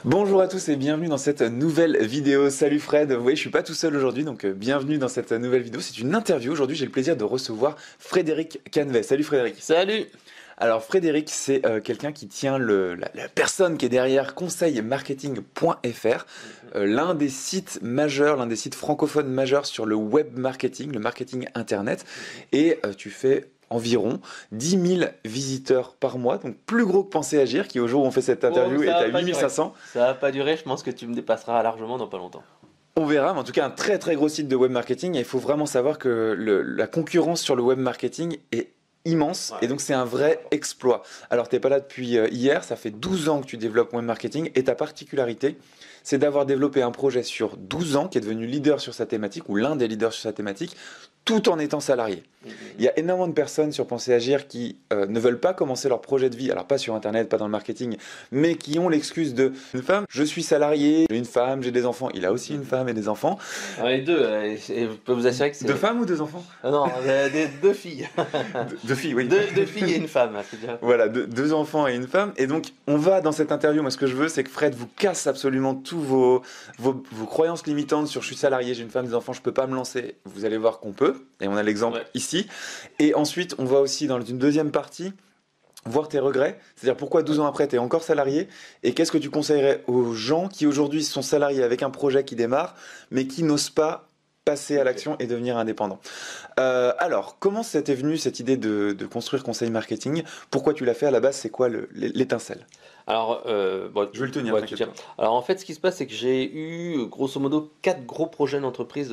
Bonjour à tous et bienvenue dans cette nouvelle vidéo. Salut Fred, vous voyez je suis pas tout seul aujourd'hui donc bienvenue dans cette nouvelle vidéo. C'est une interview, aujourd'hui j'ai le plaisir de recevoir Frédéric Canvet. Salut Frédéric. Salut! Alors Frédéric c'est quelqu'un qui tient la personne qui est derrière conseilmarketing.fr, l'un des sites majeurs, l'un des sites francophones majeurs sur le web marketing, le marketing internet, et tu fais environ 10 000 visiteurs par mois, donc plus gros que Penser Agir, qui au jour où on fait cette interview est à 8500. Ça va pas durer, je pense que tu me dépasseras largement dans pas longtemps. On verra, mais en tout cas un très très gros site de web marketing, et il faut vraiment savoir que la concurrence sur le web marketing est immense, Ouais. et donc c'est un vrai exploit. Alors t'es pas là depuis hier, ça fait 12 ans que tu développes web marketing, et ta particularité, c'est d'avoir développé un projet sur 12 ans, qui est devenu leader sur sa thématique, ou l'un des leaders sur sa thématique, tout en étant salarié. Il y a énormément de personnes sur Penser Agir qui ne veulent pas commencer leur projet de vie, alors pas sur internet, pas dans le marketing, mais qui ont l'excuse de une femme, je suis salarié, j'ai une femme, j'ai des enfants, il a aussi une femme et des enfants. Les deux, je peux vous assurer que c'est. Deux femmes ou deux enfants? Ah non, deux filles. Deux filles, oui. Deux filles et une femme, c'est déjà. Voilà, deux enfants et une femme. Et donc, on va dans cette interview, moi ce que je veux, c'est que Fred vous casse absolument tous vos croyances limitantes sur je suis salarié, j'ai une femme, des enfants, je peux pas me lancer. Vous allez voir qu'on peut, et on a l'exemple ici. Et ensuite, on va aussi dans une deuxième partie voir tes regrets, c'est-à-dire pourquoi 12 ans après tu es encore salarié, et qu'est-ce que tu conseillerais aux gens qui aujourd'hui sont salariés avec un projet qui démarre, mais qui n'osent pas passer à l'action et devenir indépendant. Alors, comment c'était venu cette idée de construire Conseil Marketing? Pourquoi tu l'as fait à la base? C'est quoi l'étincelle? Alors, bon, Je vais le tenir, ouais, t'inquiète pas. alors en fait, ce qui se passe, c'est que j'ai eu grosso modo 4 gros projets d'entreprise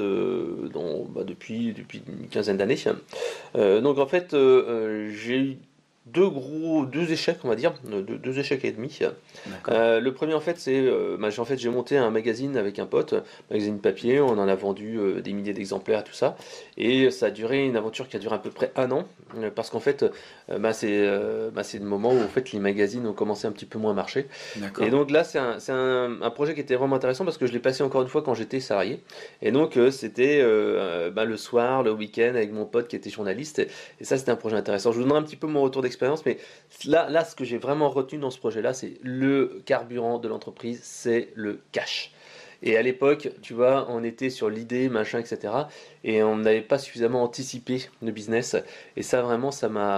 depuis une quinzaine d'années. Donc en fait, j'ai eu deux échecs, on va dire, deux échecs et demi. D'accord. Le premier en fait j'ai monté un magazine avec un pote, magazine papier, on en a vendu des milliers d'exemplaires, tout ça, et ça a duré une aventure qui a duré à peu près un an, parce qu'en fait c'est le moment où en fait les magazines ont commencé un petit peu moins à marcher. D'accord. Et donc là c'est un projet qui était vraiment intéressant parce que je l'ai passé encore une fois quand j'étais salarié, et donc c'était le soir, le week-end avec mon pote qui était journaliste, et ça c'était un projet intéressant. Je vous donnerai un petit peu mon retour d'expérience, mais là ce que j'ai vraiment retenu dans ce projet-là, c'est le carburant de l'entreprise, c'est le cash. Et à l'époque, tu vois, on était sur l'idée, machin, etc. Et on n'avait pas suffisamment anticipé le business. Et ça, vraiment,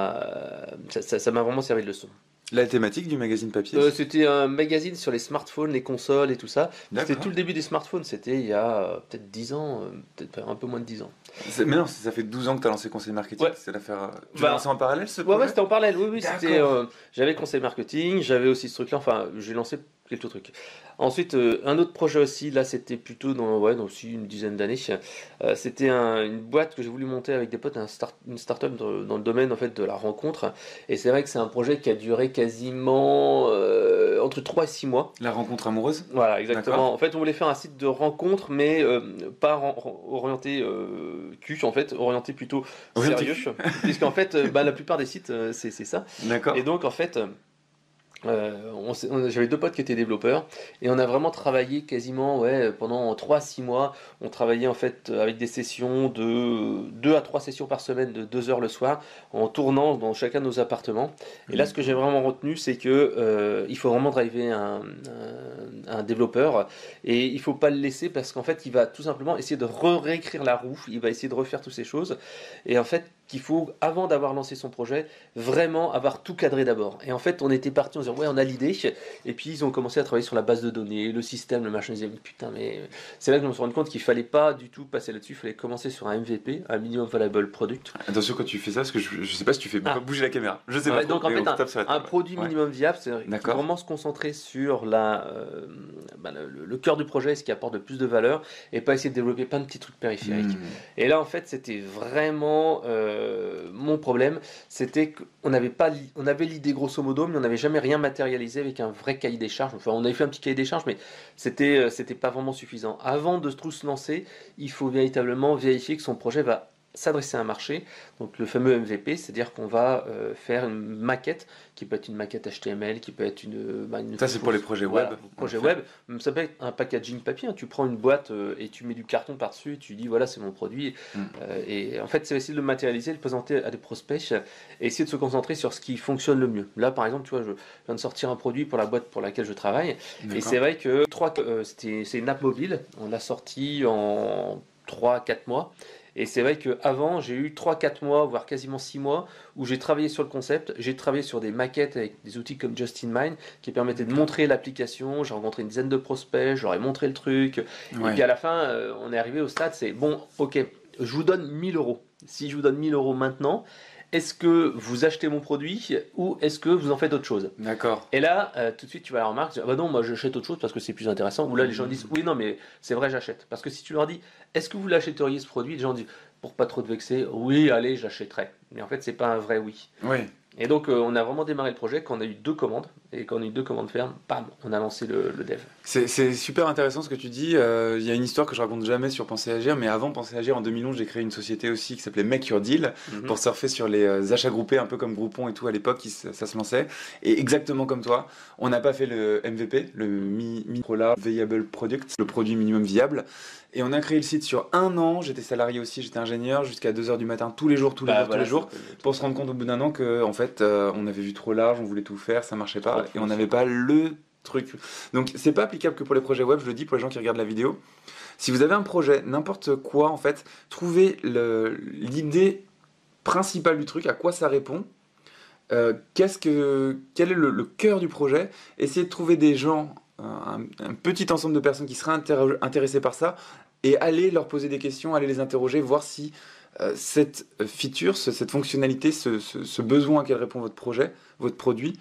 ça m'a vraiment servi de leçon. La thématique du magazine papier? C'était un magazine sur les smartphones, les consoles et tout ça. C'était D'accord. tout le début des smartphones. C'était il y a peut-être 10 ans, peut-être un peu moins de 10 ans. Mais non, ça fait 12 ans que tu as lancé Conseil Marketing, Ouais. c'est l'affaire. Tu Bah, l'as lancé en parallèle ce Ouais, projet? c'était en parallèle. Oui, D'accord. c'était. J'avais conseil marketing, j'avais aussi ce truc-là. Enfin, j'ai lancé quelques trucs. Ensuite, un autre projet aussi. Là, c'était plutôt dans aussi une dizaine d'années. C'était une boîte que j'ai voulu monter avec des potes, une start-up dans le domaine en fait de la rencontre. Et c'est vrai que c'est un projet qui a duré quasiment entre 3 et 6 mois. La rencontre amoureuse? Voilà, exactement. D'accord. En fait, on voulait faire un site de rencontre, mais pas orienté cul, en fait, orienté plutôt Orienté sérieux. Puisqu'en fait, la plupart des sites, c'est ça. D'accord. Et donc, en fait, j'avais deux potes qui étaient développeurs et on a vraiment travaillé quasiment pendant 3 à 6 mois. On travaillait en fait avec des sessions de 2 à 3 sessions par semaine de 2 heures le soir en tournant dans chacun de nos appartements. Et là, ce que j'ai vraiment retenu, c'est que il faut vraiment driver un développeur et il faut pas le laisser parce qu'en fait, il va tout simplement essayer de réécrire la roue, il va essayer de refaire toutes ces choses. Et en fait, qu'il faut, avant d'avoir lancé son projet, vraiment avoir tout cadré d'abord. Et en fait, on était parti, on se disait, ouais, on a l'idée. Et puis, ils ont commencé à travailler sur la base de données, le système, le machin. Ils disaient, putain, mais c'est là que je me suis rendu compte qu'il fallait pas du tout passer là-dessus. Il fallait commencer sur un MVP, un Minimum Viable Product. Attention quand tu fais ça, parce que je sais pas si tu fais bouger la caméra. Je sais pas Ouais, trop, donc en mais fait, on tape sur la un table. produit Ouais. minimum viable, c'est D'accord. vraiment se concentrer sur le cœur du projet, ce qui apporte le plus de valeur, et pas essayer de développer plein de petits trucs périphériques. Et là, en fait, c'était vraiment mon problème, c'était qu'on on avait l'idée grosso modo, mais on n'avait jamais rien matérialisé avec un vrai cahier des charges. Enfin, on avait fait un petit cahier des charges, mais c'était pas vraiment suffisant. Avant de tout se lancer, il faut véritablement vérifier que son projet va s'adresser à un marché, donc le fameux MVP, c'est-à-dire qu'on va faire une maquette qui peut être une maquette HTML, qui peut être une Ça, c'est pour les projets web. voilà, projet web. Ça peut être un packaging papier, hein. Tu prends une boîte et tu mets du carton par-dessus, et tu dis voilà, c'est mon produit. Et en fait, c'est essayer de le matérialiser, de le présenter à des prospects et essayer de se concentrer sur ce qui fonctionne le mieux. Là, par exemple, tu vois, je viens de sortir un produit pour la boîte pour laquelle je travaille. Et c'est vrai que c'est une app mobile. On l'a sorti en 3-4 mois. Et c'est vrai qu'avant, j'ai eu 3-4 mois, voire quasiment 6 mois, où j'ai travaillé sur le concept, j'ai travaillé sur des maquettes avec des outils comme Justinmind qui permettaient de montrer l'application. J'ai rencontré une dizaine de prospects, je leur ai montré le truc. Ouais. Et puis à la fin, on est arrivé au stade, c'est bon, ok, je vous donne 1000 euros. Si je vous donne 1000 euros maintenant, est-ce que vous achetez mon produit ou est-ce que vous en faites autre chose? D'accord. Et là, tout de suite, tu vas la remarquer, ah bah non, moi j'achète autre chose parce que c'est plus intéressant. Ou là, les gens disent, oui, non, mais c'est vrai, j'achète. Parce que si tu leur dis, est-ce que vous l'achèteriez ce produit? Les gens disent, pour pas trop te vexer, oui, allez, j'achèterai. Mais en fait, c'est pas un vrai oui. Oui. Et donc, on a vraiment démarré le projet quand on a eu 2 commandes. Et quand on a eu 2 commandes fermes, bam, on a lancé le dev. C'est super intéressant ce que tu dis. Il y a une histoire que je raconte jamais sur Penser Agir, mais avant Penser Agir, en 2011, j'ai créé une société aussi qui s'appelait Make Your Deal pour surfer sur les achats groupés, un peu comme Groupon et tout à l'époque, ça se lançait. Et exactement comme toi, on n'a pas fait le MVP, le Micro Viable Product, le produit minimum viable. Et on a créé le site sur 1 an. J'étais salarié aussi, j'étais ingénieur jusqu'à 2h du matin tous les jours, tous les jours, pour se rendre compte au bout d'un an que en fait, on avait vu trop large, on voulait tout faire, ça marchait pas et on n'avait pas le truc. Donc c'est pas applicable que pour les projets web, je le dis pour les gens qui regardent la vidéo. Si vous avez un projet, n'importe quoi en fait, trouvez l'idée principale du truc, à quoi ça répond. Quel est le cœur du projet? Essayez de trouver des gens, un petit ensemble de personnes qui seraient intéressées par ça et allez leur poser des questions, allez les interroger, voir si cette feature, cette fonctionnalité, ce besoin auquel répond votre projet, votre produit,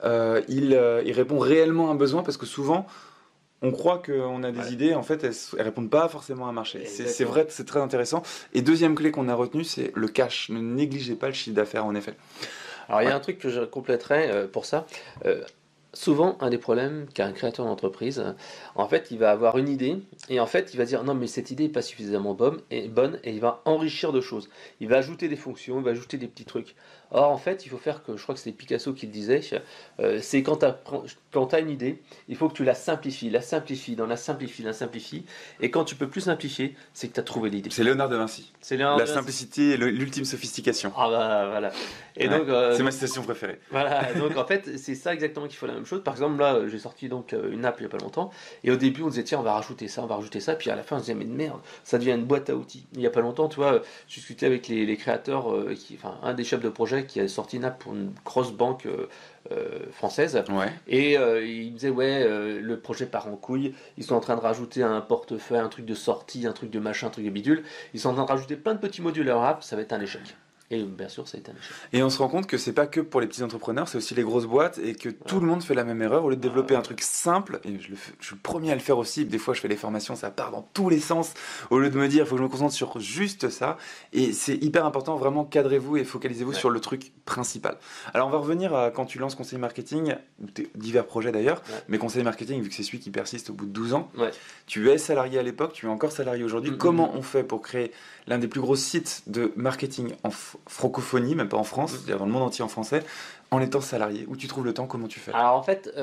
il répond réellement à un besoin, parce que souvent on croit qu'on a des idées, en fait elles répondent pas forcément à un marché. C'est vrai, c'est très intéressant. Et deuxième clé qu'on a retenue, c'est le cash. Ne négligez pas le chiffre d'affaires, en effet. Alors il y a un truc que je compléterais pour ça. Souvent, un des problèmes qu'a un créateur d'entreprise, en fait, il va avoir une idée et en fait, il va dire non, mais cette idée n'est pas suffisamment bonne et il va enrichir de choses. Il va ajouter des fonctions, il va ajouter des petits trucs. Or, en fait, il faut faire que, je crois que c'est Picasso qui le disait, c'est quand tu as une idée, il faut que tu la simplifies, la simplifies. Et quand tu peux plus simplifier, c'est que tu as trouvé l'idée. C'est Léonard de Vinci. La simplicité et l'ultime sophistication. Ah bah voilà. Et ouais, donc, c'est ma citation préférée. Voilà, donc en fait, c'est ça exactement qu'il faut la même chose. Par exemple, là, j'ai sorti donc une app il n'y a pas longtemps, et au début, on disait tiens, on va rajouter ça, puis à la fin, on se disait mais merde, ça devient une boîte à outils. Il n'y a pas longtemps, tu vois, je discutais avec les créateurs, un des chefs de projet qui a sorti une app pour une grosse banque française, ouais. Et il me disait ouais, le projet part en couille, ils sont en train de rajouter un portefeuille, un truc de sortie, un truc de machin, un truc de bidule, ils sont en train de rajouter plein de petits modules à leur app, ça va être un échec. Et bien sûr, ça a été un échec. Et on se rend compte que c'est pas que pour les petits entrepreneurs, c'est aussi les grosses boîtes, et que tout le monde fait la même erreur. Au lieu de développer un truc simple, et je suis le premier à le faire aussi, des fois je fais les formations, ça part dans tous les sens, au lieu de me dire il faut que je me concentre sur juste ça. Et c'est hyper important, vraiment cadrez-vous et focalisez-vous sur le truc principal. Alors on va revenir à quand tu lances conseiller marketing, ou divers projets d'ailleurs, mais conseiller marketing, vu que c'est celui qui persiste au bout de 12 ans, tu es salarié à l'époque, tu es encore salarié aujourd'hui. Comment on fait pour créer l'un des plus gros sites de marketing en francophonie, même pas en France, c'est-à-dire dans le monde entier en français, en étant salarié? Où tu trouves le temps? Comment tu fais? Alors en fait,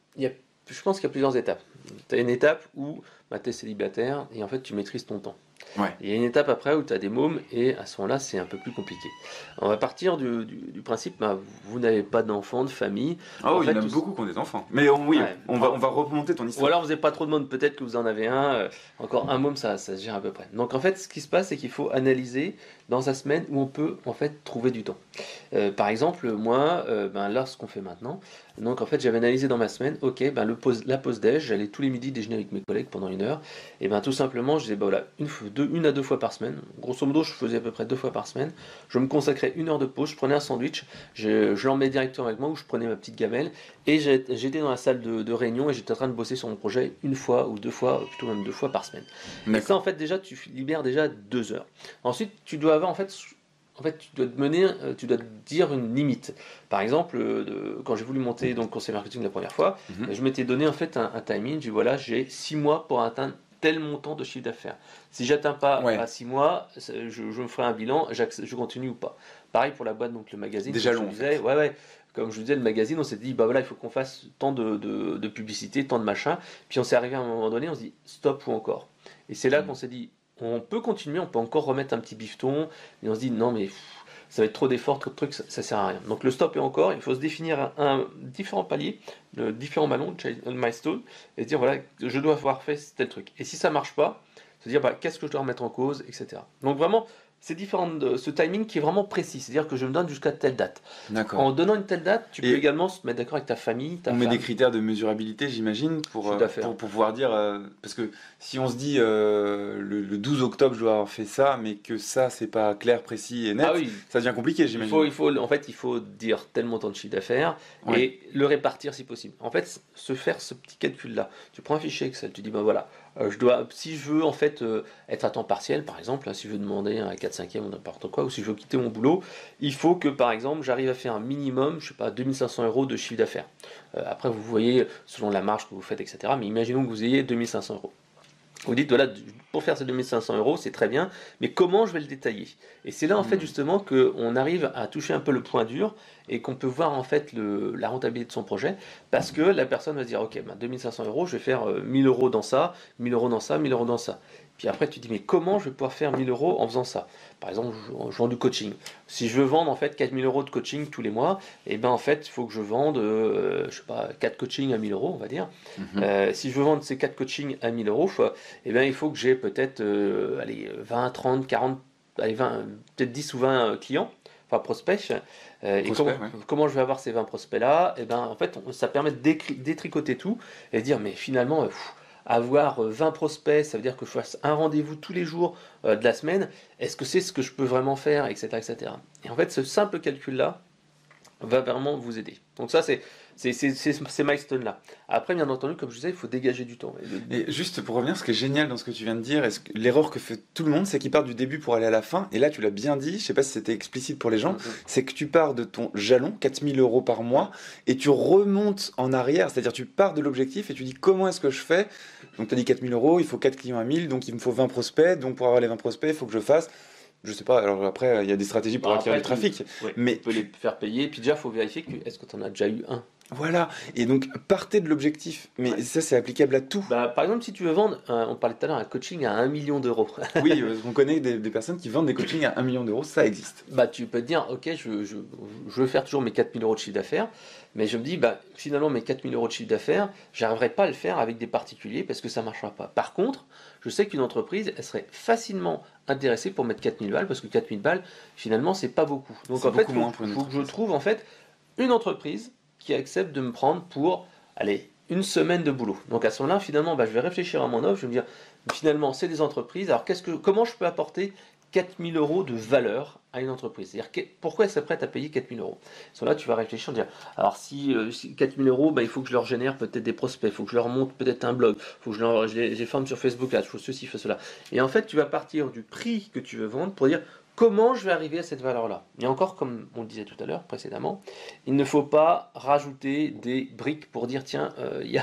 je pense qu'il y a plusieurs étapes. Tu as une étape où tu es célibataire et en fait tu maîtrises ton temps. Ouais. Il y a une étape après où tu as des mômes et à ce moment-là c'est un peu plus compliqué. On va partir du principe, vous n'avez pas d'enfants, de famille. Oh, il y en a beaucoup qui ont des enfants. Mais on va remonter ton histoire. Ou alors vous n'avez pas trop de monde, peut-être que vous en avez un. Encore un môme, ça se gère à peu près. Donc en fait, ce qui se passe, c'est qu'il faut analyser dans sa semaine où on peut en fait trouver du temps. Par exemple, moi, là, ce qu'on fait maintenant, donc en fait, j'avais analysé dans ma semaine, la pause déj, j'allais tous les midis déjeuner avec mes collègues pendant 1 heure, et tout simplement, je disais, voilà, 1 à 2 fois par semaine, grosso modo, je faisais à peu près 2 fois par semaine, je me consacrais 1 heure de pause, je prenais un sandwich, je l'emmenais directement avec moi, où je prenais ma petite gamelle, et j'étais dans la salle de réunion, et j'étais en train de bosser sur mon projet 1 fois ou 2 fois, plutôt même 2 fois par semaine. Et ça, en fait, déjà, tu libères déjà 2 heures. Ensuite, tu dois avoir, en fait, tu dois te dire une limite. Par exemple, quand j'ai voulu monter donc conseiller marketing la première fois, je m'étais donné en fait un timing. Je dis voilà, j'ai 6 mois pour atteindre tel montant de chiffre d'affaires. Si j'atteins pas Ouais. à 6 mois, je me ferai un bilan, je continue ou pas. Pareil pour la boîte, donc le magazine. Déjà comme long, je disais, ouais. Comme je vous disais, le magazine, on s'est dit, bah voilà, il faut qu'on fasse tant de publicité, tant de machin. Puis on s'est arrivé à un moment donné, on se dit, stop ou encore. Et c'est là qu'on s'est dit, on peut continuer, on peut encore remettre un petit bifton. Et on se dit, non mais ça va être trop d'efforts, trop de trucs, ça sert à rien. Donc le stop et encore, il faut se définir un différent palier, différents ballons, milestone, et se dire, voilà, je dois avoir fait tel truc. Et si ça marche pas, se dire, bah, qu'est-ce que je dois remettre en cause, etc. Donc vraiment, c'est différent ce timing qui est vraiment précis, c'est-à-dire que je me donne jusqu'à telle date. D'accord. En donnant une telle date, tu peux Et également se mettre d'accord avec ta famille, ta on met femme. des critères de mesurabilité, j'imagine, pour Tout à fait. pour pouvoir dire. Parce que si on se dit le 12 octobre, je dois avoir fait ça, mais que ça, c'est pas clair, précis et net, Ah oui, ça devient compliqué, j'imagine. en fait, il faut dire tel montant de chiffre d'affaires Ouais. et le répartir si possible. En fait, se faire ce petit calcul-là. Tu prends un fichier Excel, tu dis, ben voilà, si je veux en fait être à temps partiel, par exemple, hein, si je veux demander un 4/5e ou n'importe quoi, ou si je veux quitter mon boulot, il faut que par exemple j'arrive à faire un minimum, je sais pas, 2500 euros de chiffre d'affaires. Après, vous voyez selon la marge que vous faites, etc. Mais imaginons que vous ayez 2500 euros. Vous dites, voilà, pour faire ces 2500 euros, c'est très bien, mais comment je vais le détailler? Et c'est là, en fait, justement, qu'on arrive à toucher un peu le point dur et qu'on peut voir, en fait, la rentabilité de son projet, parce que la personne va se dire, ok, ben, 2500 euros, je vais faire 1000 euros dans ça, 1000 euros dans ça, 1000 euros dans ça. Puis après, tu te dis, mais comment je vais pouvoir faire 1000 euros en faisant ça? Par exemple, je vends du coaching. Si je veux vendre, en fait, 4000 euros de coaching tous les mois, et ben, en fait, il faut que je vende, je sais pas, 4 coachings à 1000 euros, on va dire. Si je veux vendre ces 4 coachings à 1000 euros, eh bien, il faut que j'ai peut-être allez, 20, 30, 40, allez, 20, peut-être 10 ou 20 clients, enfin prospects. Et comment je vais avoir ces 20 prospects-là? Eh ben, en fait, ça permet de détricoter tout et de dire, mais finalement, avoir 20 prospects, ça veut dire que je fasse un rendez-vous tous les jours de la semaine. Est-ce que c'est ce que je peux vraiment faire, etc., etc. Et en fait, ce simple calcul-là va vraiment vous aider. Donc ça, c'est ces milestones-là. Après, bien entendu, comme je disais, il faut dégager du temps. Et juste pour revenir, ce qui est génial dans ce que tu viens de dire, l'erreur que fait tout le monde, c'est qu'il part du début pour aller à la fin. Et là, tu l'as bien dit, je sais pas si c'était explicite pour les gens, c'est que tu pars de ton jalon, 4000 euros par mois, et tu remontes en arrière, c'est-à-dire tu pars de l'objectif et tu dis comment est-ce que je fais. Donc tu as dit 4000 euros, il faut 4 clients à 1000, donc il me faut 20 prospects, donc pour avoir les 20 prospects, il faut que je fasse. Je sais pas, alors après, il y a des stratégies pour acquérir du trafic. Mais tu peux les faire payer, puis déjà, il faut vérifier est-ce que tu en as déjà eu un. Voilà, et donc partez de l'objectif, mais ça c'est applicable à tout. Bah, par exemple, si tu veux vendre, on parlait tout à l'heure, un coaching à 1 million d'euros. Oui, on connaît des personnes qui vendent des coachings à 1 million d'euros, ça existe. Bah, tu peux te dire, ok, je veux faire toujours mes 4000 euros de chiffre d'affaires, mais je me dis, bah, finalement, mes 4000 euros de chiffre d'affaires, j'arriverai pas à le faire avec des particuliers parce que ça marchera pas. Par contre, je sais qu'une entreprise, elle serait facilement intéressée pour mettre 4000 balles parce que 4000 balles, finalement, c'est pas beaucoup. Donc en fait, il faut que je trouve en fait une entreprise qui accepte de me prendre pour, allez, une semaine de boulot. Donc à ce moment-là, finalement, bah, je vais réfléchir à mon offre, je vais me dire, finalement, c'est des entreprises, alors comment je peux apporter 4000 euros de valeur à une entreprise? C'est-à-dire, pourquoi elle serait prête à payer 4000 euros? À ce moment-là, tu vas réfléchir, dire, alors si 4000 euros, bah, il faut que je leur génère peut-être des prospects, il faut que je leur monte peut-être un blog, il faut que je les forme sur Facebook, il faut ceci, il faut cela. Et en fait, tu vas partir du prix que tu veux vendre pour dire, comment je vais arriver à cette valeur-là? Et encore, comme on le disait tout à l'heure, précédemment, il ne faut pas rajouter des briques pour dire, tiens,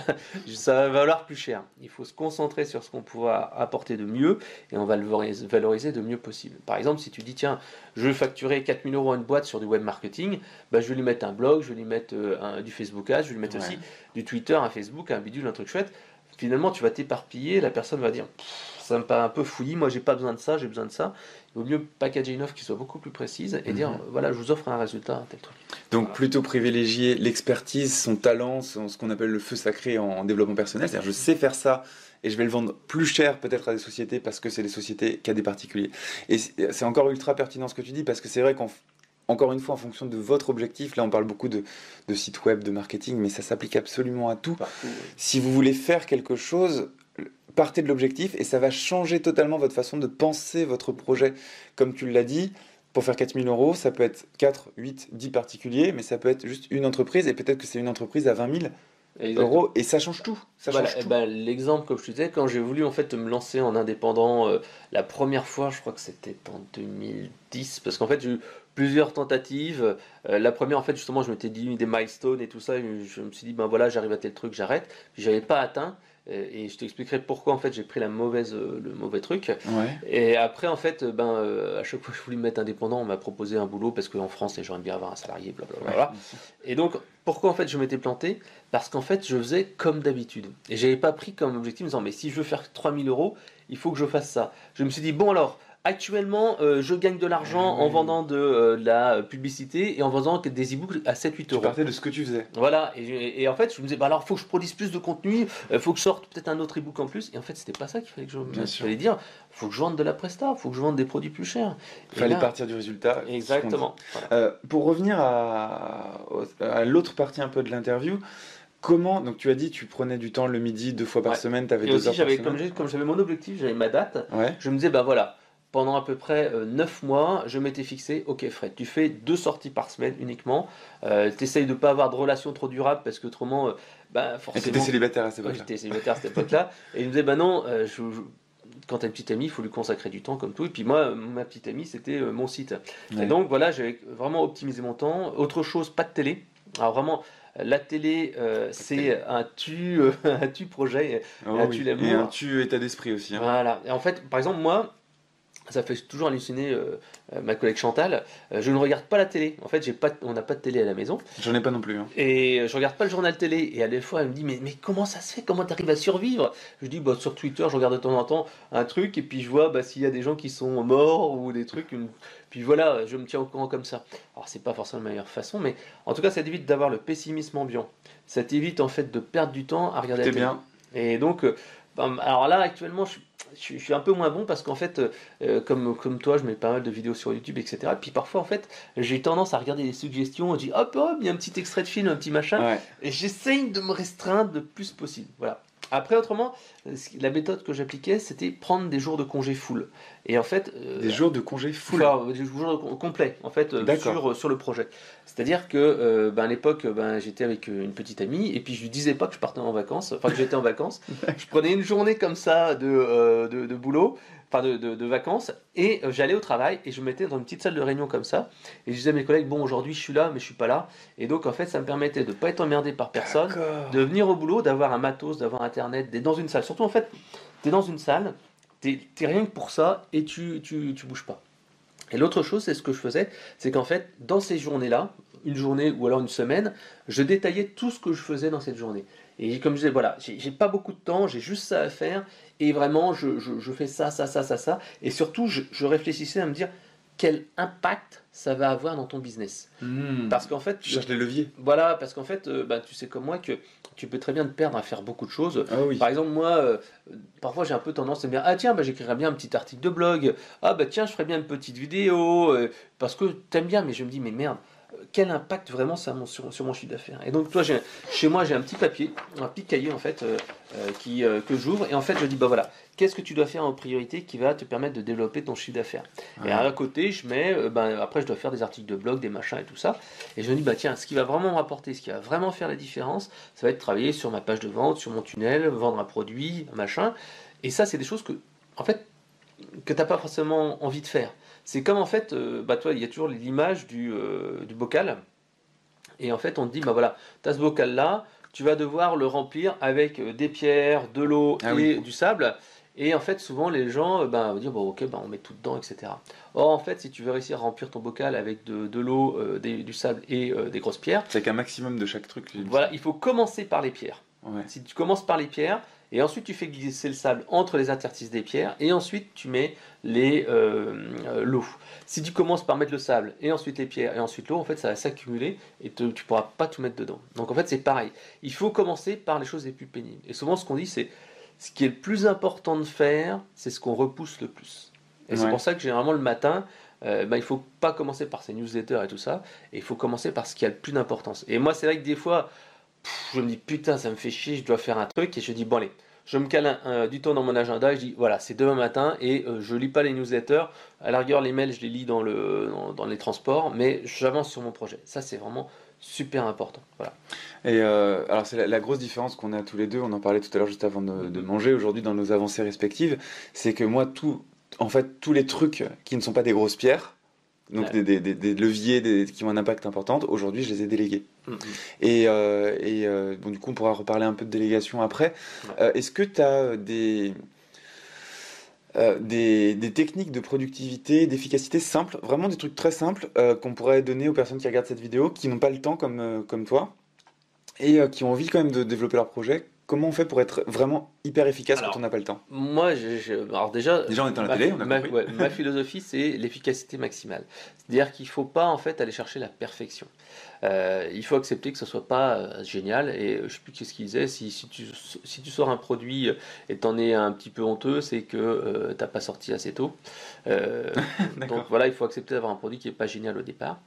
ça va valoir plus cher. Il faut se concentrer sur ce qu'on pourra apporter de mieux et on va le valoriser de mieux possible. Par exemple, si tu dis, tiens, je veux facturer 4000 euros à une boîte sur du web marketing, bah, je vais lui mettre un blog, je vais lui mettre du Facebook Ads, je vais lui mettre aussi du Twitter, un Facebook, un bidule, un truc chouette. Finalement, tu vas t'éparpiller, la personne va dire, ça me paraît un peu fouillis, moi j'ai pas besoin de ça, j'ai besoin de ça. Il vaut mieux packager une offre qui soit beaucoup plus précise et dire, voilà, je vous offre un résultat, un tel truc. Donc Voilà. plutôt privilégier l'expertise, son talent, ce qu'on appelle le feu sacré en développement personnel, c'est-à-dire je sais faire ça et je vais le vendre plus cher peut-être à des sociétés parce que c'est des sociétés qu'à des particuliers. Et c'est encore ultra pertinent ce que tu dis parce que c'est vrai qu'encore une fois, en fonction de votre objectif, là on parle beaucoup de sites web, de marketing, mais ça s'applique absolument à tout. Partout, oui. Si vous voulez faire quelque chose, partez de l'objectif et ça va changer totalement votre façon de penser votre projet. Comme tu l'as dit, pour faire 4000 euros, ça peut être 4, 8, 10 particuliers, mais ça peut être juste une entreprise et peut-être que c'est une entreprise à 20 000 euros et ça change tout. Ça change tout. L'exemple, comme je te disais, quand j'ai voulu en fait me lancer en indépendant, la première fois, je crois que c'était en 2010, parce qu'en fait j'ai eu plusieurs tentatives. La première, en fait, justement, je m'étais dit des milestones et tout ça, et je me suis dit, ben voilà, j'arrive à tel truc, j'arrête. Puis j'avais pas atteint. Et je t'expliquerai pourquoi en fait j'ai pris le mauvais truc. Ouais. Et après en fait, à chaque fois que je voulais me mettre indépendant, on m'a proposé un boulot parce qu'en France les gens aiment bien avoir un salarié, Ouais, blablabla. bien sûr. Et donc pourquoi en fait je m'étais planté? Parce qu'en fait je faisais comme d'habitude. Et j'avais pas pris comme objectif en me disant mais si je veux faire 3 000 euros, il faut que je fasse ça. Je me suis dit bon alors. Actuellement, je gagne de l'argent en Oui. vendant de la publicité et en vendant des e-books à 7-8 Tu euros. partais de ce que tu faisais. Voilà, et en fait, je me disais, bah alors, faut que je produise plus de contenu, faut que je sorte peut-être un autre ebook en plus. Et en fait, c'était pas ça qu'il fallait que je Bien mette. Il sûr. fallait dire, faut que je vende de la presta, faut que je vende des produits plus chers. Il Et fallait là, partir du résultat. exactement. Voilà. Pour revenir à l'autre partie un peu de l'interview, comment, donc tu as dit tu prenais du temps le midi 2 fois par Ouais. semaine, tu avais Et 2 aussi, heures par comme j'avais mon objectif, j'avais ma date, Ouais, je me disais, bah voilà, pendant à peu près 9 mois, je m'étais fixé, ok Fred, tu fais 2 sorties par semaine uniquement, t'essayes de pas avoir de relations trop durables parce qu'autrement, bah et forcément... t'étais célibataire à cette Ouais, époque-là. j'étais célibataire à cette époque-là, et il me disait, bah non, quand t'as une petite amie, il faut lui consacrer du temps comme tout. Et puis moi, ma petite amie, c'était mon site. Ouais. Et donc voilà, j'avais vraiment optimisé mon temps. Autre chose, pas de télé. Alors vraiment, la télé, c'est un tu projet, Oh un oui. tu Et un l'amour. tu état d'esprit aussi. Hein. Voilà. Et en fait, par exemple, moi, ça fait toujours halluciner ma collègue Chantal. Je ne regarde pas la télé. En fait, on n'a pas de télé à la maison. J'en ai pas non plus. Hein. Et je regarde pas le journal télé. Et à des fois, elle me dit, mais comment ça se fait? Comment tu arrives à survivre? Je dis, bah, sur Twitter, je regarde de temps en temps un truc, et puis je vois bah, s'il y a des gens qui sont morts ou des trucs. Puis voilà, je me tiens au courant comme ça. Alors, c'est pas forcément la meilleure façon, mais en tout cas, ça t'évite d'avoir le pessimisme ambiant. Ça t'évite en fait de perdre du temps à regarder la T'es télé. bien. Et donc, alors là, actuellement, je suis un peu moins bon parce qu'en fait, comme toi, je mets pas mal de vidéos sur YouTube, etc. Et puis parfois, en fait, j'ai tendance à regarder les suggestions. Je dis, hop, hop, il y a un petit extrait de film, un petit machin. Ouais. Et j'essaye de me restreindre le plus possible. Voilà. Après, autrement, la méthode que j'appliquais, c'était prendre des jours de congé full. Et en fait, Des jours de congé full. enfin, des jours complets, en fait, D'accord. sur le projet. C'est-à-dire que, à l'époque, j'étais avec une petite amie, et puis je lui disais pas que je partais en vacances, enfin que j'étais en vacances. Je prenais une journée comme ça de boulot, enfin de vacances, et j'allais au travail, et je me mettais dans une petite salle de réunion comme ça, et je disais à mes collègues, bon, aujourd'hui je suis là, mais je suis pas là. Et donc, en fait, ça me permettait de pas être emmerdé par personne, D'accord. de venir au boulot, d'avoir un matos, d'avoir internet, d'être dans une salle. Surtout, en fait, t'es dans une salle, t'es rien que pour ça, et tu bouges pas. Et l'autre chose, c'est ce que je faisais, c'est qu'en fait, dans ces journées-là, une journée ou alors une semaine, je détaillais tout ce que je faisais dans cette journée. Et comme je disais, voilà, j'ai pas beaucoup de temps, j'ai juste ça à faire, et vraiment, je fais ça, ça, ça, ça, ça. Et surtout, je réfléchissais à me dire quel impact ça va avoir dans ton business. Parce qu'en fait, Tu cherches les leviers. voilà, parce qu'en fait, tu sais comme moi que tu peux très bien te perdre à faire beaucoup de choses. Ah oui. Par exemple, moi, parfois j'ai un peu tendance à me dire, ah tiens, j'écrirais bien un petit article de blog, ah bah tiens, je ferais bien une petite vidéo, parce que t'aimes bien, mais je me dis, mais merde, quel impact vraiment ça a sur mon chiffre d'affaires. Et donc, toi, chez moi, j'ai un petit papier, un petit cahier en fait, que j'ouvre, et en fait, je dis, bah voilà, qu'est-ce que tu dois faire en priorité qui va te permettre de développer ton chiffre d'affaires. Et à côté, je mets, après, je dois faire des articles de blog, des machins et tout ça, et je me dis, bah tiens, ce qui va vraiment me rapporter, ce qui va vraiment faire la différence, ça va être travailler sur ma page de vente, sur mon tunnel, vendre un produit, un machin. Et ça, c'est des choses que, en fait, que t'as pas forcément envie de faire. C'est comme en fait, toi, il y a toujours l'image du bocal. Et en fait, on te dit, bah voilà, tu as ce bocal-là, tu vas devoir le remplir avec des pierres, de l'eau Ah et oui. du sable. Et en fait, souvent, les gens vont dire, bon, ok, on met tout dedans, etc. Or, en fait, si tu veux réussir à remplir ton bocal avec de l'eau, du sable et des grosses pierres, C'est qu'un maximum de chaque truc. voilà, il faut commener par les pierres. Ouais. Si tu commences par les pierres, et ensuite tu fais glisser le sable entre les interstices des pierres, et ensuite tu mets l'eau. Si tu commences par mettre le sable, et ensuite les pierres, et ensuite l'eau, en fait ça va s'accumuler, et tu ne pourras pas tout mettre dedans. Donc en fait c'est pareil. Il faut commencer par les choses les plus pénibles. Et souvent ce qu'on dit c'est, ce qui est le plus important de faire, c'est ce qu'on repousse le plus. Et c'est Ouais. pour ça que généralement le matin, il ne faut pas commencer par ces newsletters et tout ça, et il faut commencer par ce qui a le plus d'importance. Et moi c'est vrai que des fois, je me dis putain ça me fait chier, je dois faire un truc, et je dis bon allez, je me cale du temps dans mon agenda, et je dis voilà c'est demain matin, et je lis pas les newsletters, à la rigueur les mails je les lis dans les transports, mais j'avance sur mon projet. Ça c'est vraiment super important. Voilà. Et alors c'est la grosse différence qu'on a tous les deux, on en parlait tout à l'heure juste avant de manger, aujourd'hui dans nos avancées respectives, c'est que moi en fait tous les trucs qui ne sont pas des grosses pierres, donc Ouais. des leviers qui ont un impact important, aujourd'hui je les ai délégués. Mhm. Bon, du coup, on pourra reparler un peu de délégation après. Ouais. Est-ce que tu as des techniques de productivité, d'efficacité simples, vraiment des trucs très simples qu'on pourrait donner aux personnes qui regardent cette vidéo, qui n'ont pas le temps comme toi, et qui ont envie quand même de développer leur projet? Comment on fait pour être vraiment hyper efficace quand on Alors, n'a pas le temps? moi, alors déjà, Déjà, on est dans la télé, on a compris. ouais, ma philosophie, c'est l'efficacité maximale. C'est-à-dire qu'il ne faut pas en fait aller chercher la perfection. Il faut accepter que ce soit pas génial. Et je ne sais plus qu'est-ce qu'il disait. Si tu sors un produit et t'en es un petit peu honteux, c'est que t'as pas sorti assez tôt. Euh, donc D'accord. voilà, il faut accepter d'avoir un produit qui est pas génial au départ.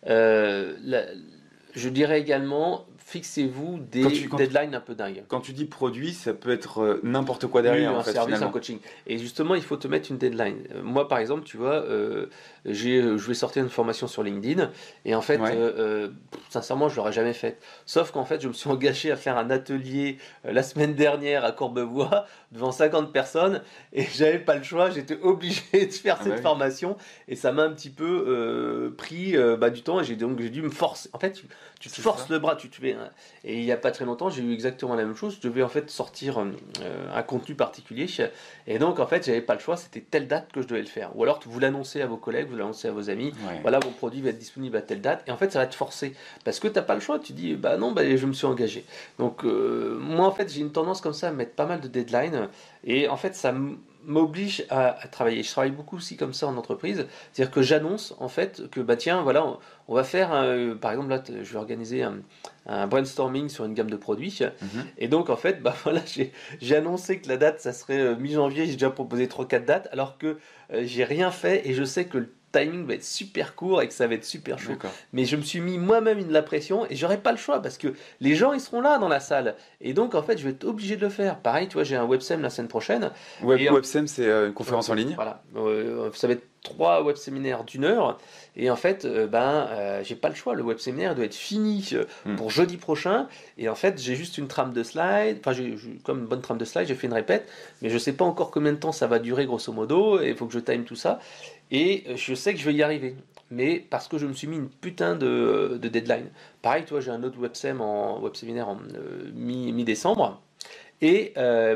Euh, la- je dirais également, fixez-vous Quand des tu, quand, deadlines un peu dingues. quand tu dis produit, ça peut être n'importe quoi Oui, derrière, en un fait, service, un finalement. coaching. Et justement, il faut te mettre une deadline. Moi, par exemple, tu vois, je vais sortir une formation sur LinkedIn et en fait, Ouais. sincèrement, je l'aurais jamais faite. Sauf qu'en fait, je me suis engagé à faire un atelier la semaine dernière à Courbevoie devant 50 personnes et j'avais pas le choix. J'étais obligé de faire Ah bah cette oui. formation et ça m'a un petit peu pris du temps et j'ai dû me forcer. En fait, tu te C'est forces ça. le bras, tu te fais. Et il y a pas très longtemps, j'ai eu exactement la même chose. Je devais en fait sortir un contenu particulier. Et donc, en fait, j'avais pas le choix, c'était telle date que je devais le faire. Ou alors, vous l'annoncez à vos collègues, vous l'annoncez à vos amis, Ouais. voilà, mon produit va être disponible à telle date. Et en fait, ça va te forcer. Parce que t'as pas le choix, tu dis, bah non, bah, je me suis engagé. Donc, moi, en fait, j'ai une tendance comme ça à mettre pas mal de deadlines. Et en fait, m'oblige à travailler. Je travaille beaucoup aussi comme ça en entreprise. C'est-à-dire que j'annonce, en fait, que, bah tiens, voilà, on va faire, par exemple, là, je vais organiser un brainstorming sur une gamme de produits. Mhm. Et donc, en fait, bah voilà, j'ai annoncé que la date, ça serait mi-janvier. J'ai déjà proposé trois quatre dates, alors que j'ai rien fait et je sais que le timing va être super court et que ça va être super chaud. D'accord. Mais je me suis mis moi-même la pression et j'aurai pas le choix parce que les gens, ils seront là dans la salle. Et donc, en fait, je vais être obligé de le faire. Pareil, tu vois, j'ai un websem la semaine prochaine. Et WebSem, c'est une conférence en Websem, ligne. voilà. Ça va être trois web séminaires d'1 heure. Et en fait, j'ai pas le choix. Le web séminaire doit être fini Hmm. pour jeudi prochain. Et en fait, j'ai juste une trame de slide. Enfin, comme une bonne trame de slide, j'ai fait une répète. Mais je sais pas encore combien de temps ça va durer, grosso modo. Et il faut que je time tout ça. Et je sais que je vais y arriver. Mais parce que je me suis mis une putain de deadline. Pareil, toi, j'ai un autre web séminaire en mi-décembre. Et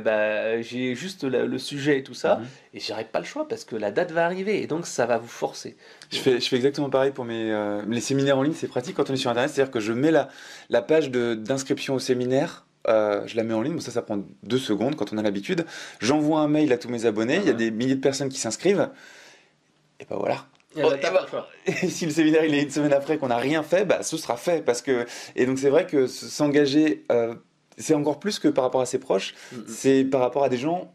j'ai juste le sujet et tout ça, Mhm. et j'aurai pas le choix parce que la date va arriver, et donc ça va vous forcer. Donc, Je fais exactement pareil pour les séminaires en ligne, c'est pratique quand on est sur Internet, c'est-à-dire que je mets la page d'inscription au séminaire, je la mets en ligne, bon, ça prend 2 secondes quand on a l'habitude. J'envoie un mail à tous mes abonnés, il y a des milliers de personnes qui s'inscrivent, et ben voilà. et Oh, bah, t'as pas le choix. et si le séminaire il est une semaine après qu'on n'a rien fait, bah, ce sera fait. Et donc c'est vrai que s'engager, c'est encore plus que par rapport à ses proches, Mm, c'est par rapport à des gens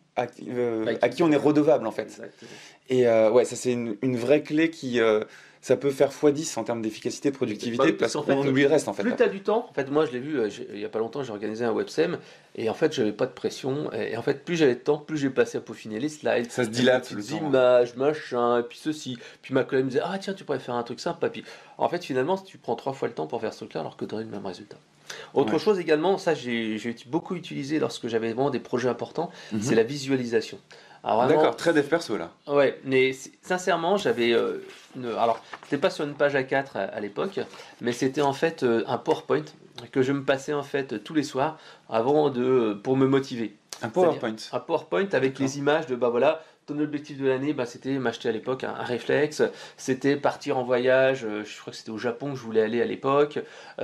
à qui on est redevable en fait. Exactement. Et ouais, ça c'est une vraie clé qui ça peut faire x10 en termes d'efficacité, de Bah productivité, oui, parce parce qu'en qu'on en fait, oublie le reste en fait plus tu as après. du temps, en fait, moi je l'ai vu il y a pas longtemps, j'ai organisé un websem, et en fait, j'avais pas de pression, et en fait, plus j'avais de temps, plus j'ai passé à peaufiner les slides, Ça se mettre des dilate le petites temps, hein. images, machin, et puis ceci. Puis ma collègue me disait, ah tiens, tu pourrais faire un truc sympa. Puis en fait, finalement, tu prends 3 fois le temps pour faire ce truc-là, alors que tu aurais le même résultat. Autre Ouais. chose également, ça j'ai beaucoup utilisé lorsque j'avais vraiment des projets importants, c'est Mhm. la visualisation. Alors vraiment, D'accord, très dev perso là. ouais, mais sincèrement, j'avais alors, c'était pas sur une page A4 à l'époque, mais c'était en fait un PowerPoint que je me passais en fait tous les soirs pour me motiver. Un C'est-à-dire PowerPoint. un PowerPoint avec D'accord. les images de bah voilà, ton objectif de l'année, bah, c'était m'acheter à l'époque un réflexe, c'était partir en voyage, je crois que c'était au Japon que je voulais aller à l'époque,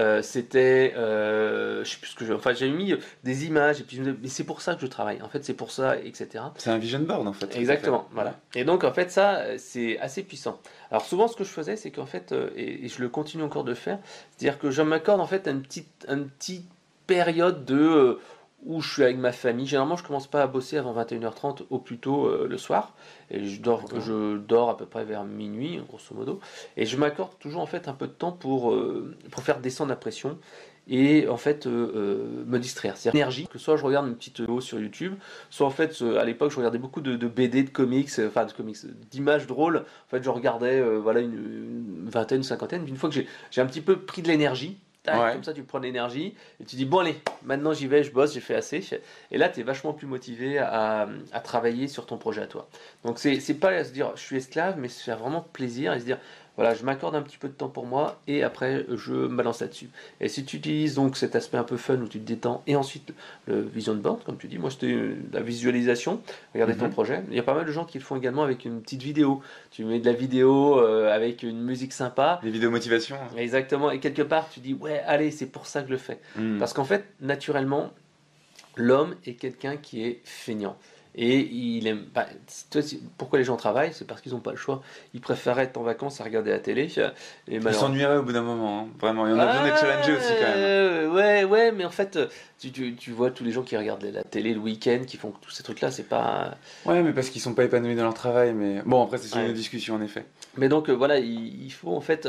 je sais plus ce que enfin j'ai mis des images et puis mais c'est pour ça que je travaille. En fait, c'est pour ça, etc. C'est un vision board en fait ce que tu as fait. Exactement, Ouais. voilà. Et donc en fait ça, c'est assez puissant. Alors souvent ce que je faisais, c'est qu'en fait, et je le continue encore de faire, c'est-à-dire que je m'accorde en fait une petite période où je suis avec ma famille. Généralement je commence pas à bosser avant 21h30 au plus tôt le soir, et D'accord. je dors à peu près vers minuit, grosso modo, et je m'accorde toujours en fait un peu de temps pour faire descendre la pression et en fait me distraire. C'est-à-dire énergie, que soit je regarde une petite vidéo sur YouTube, soit en fait à l'époque je regardais beaucoup de BD, de comics, enfin de comics, d'images drôles. En fait je regardais voilà une vingtaine, une cinquantaine. Puis une fois que j'ai un petit peu pris de l'énergie, tac, Ouais. comme ça tu prends de l'énergie et tu dis bon allez, maintenant j'y vais, je bosse, j'ai fait assez. Et là tu es vachement plus motivé à travailler sur ton projet à toi. Donc c'est pas à se dire je suis esclave, mais se faire vraiment plaisir et se dire voilà, je m'accorde un petit peu de temps pour moi et après je me balance là-dessus. Et si tu utilises donc cet aspect un peu fun où tu te détends et ensuite le vision board, comme tu dis, moi c'était la visualisation, regarder ton projet. Il y a pas mal de gens qui le font également avec une petite vidéo. Tu mets de la vidéo avec une musique sympa. Les vidéos motivation. Exactement, et quelque part tu dis ouais, allez, c'est pour ça que je le fais. Mm. Parce qu'en fait, naturellement, l'homme est quelqu'un qui est feignant. Et il aime. Bah, pourquoi les gens travaillent? C'est parce qu'ils n'ont pas le choix. Ils préfèrent être en vacances à regarder la télé. Et Ils s'ennuieraient au bout d'un moment, hein. Vraiment. Et on a besoin d'être challengé aussi quand même. Ouais, mais en fait, tu vois tous les gens qui regardent la télé le week-end, qui font tous ces trucs-là, c'est pas. Ouais, mais parce qu'ils sont pas épanouis dans leur travail. Mais bon, après, c'est sur Ouais. une discussion en effet. Mais donc voilà, il faut en fait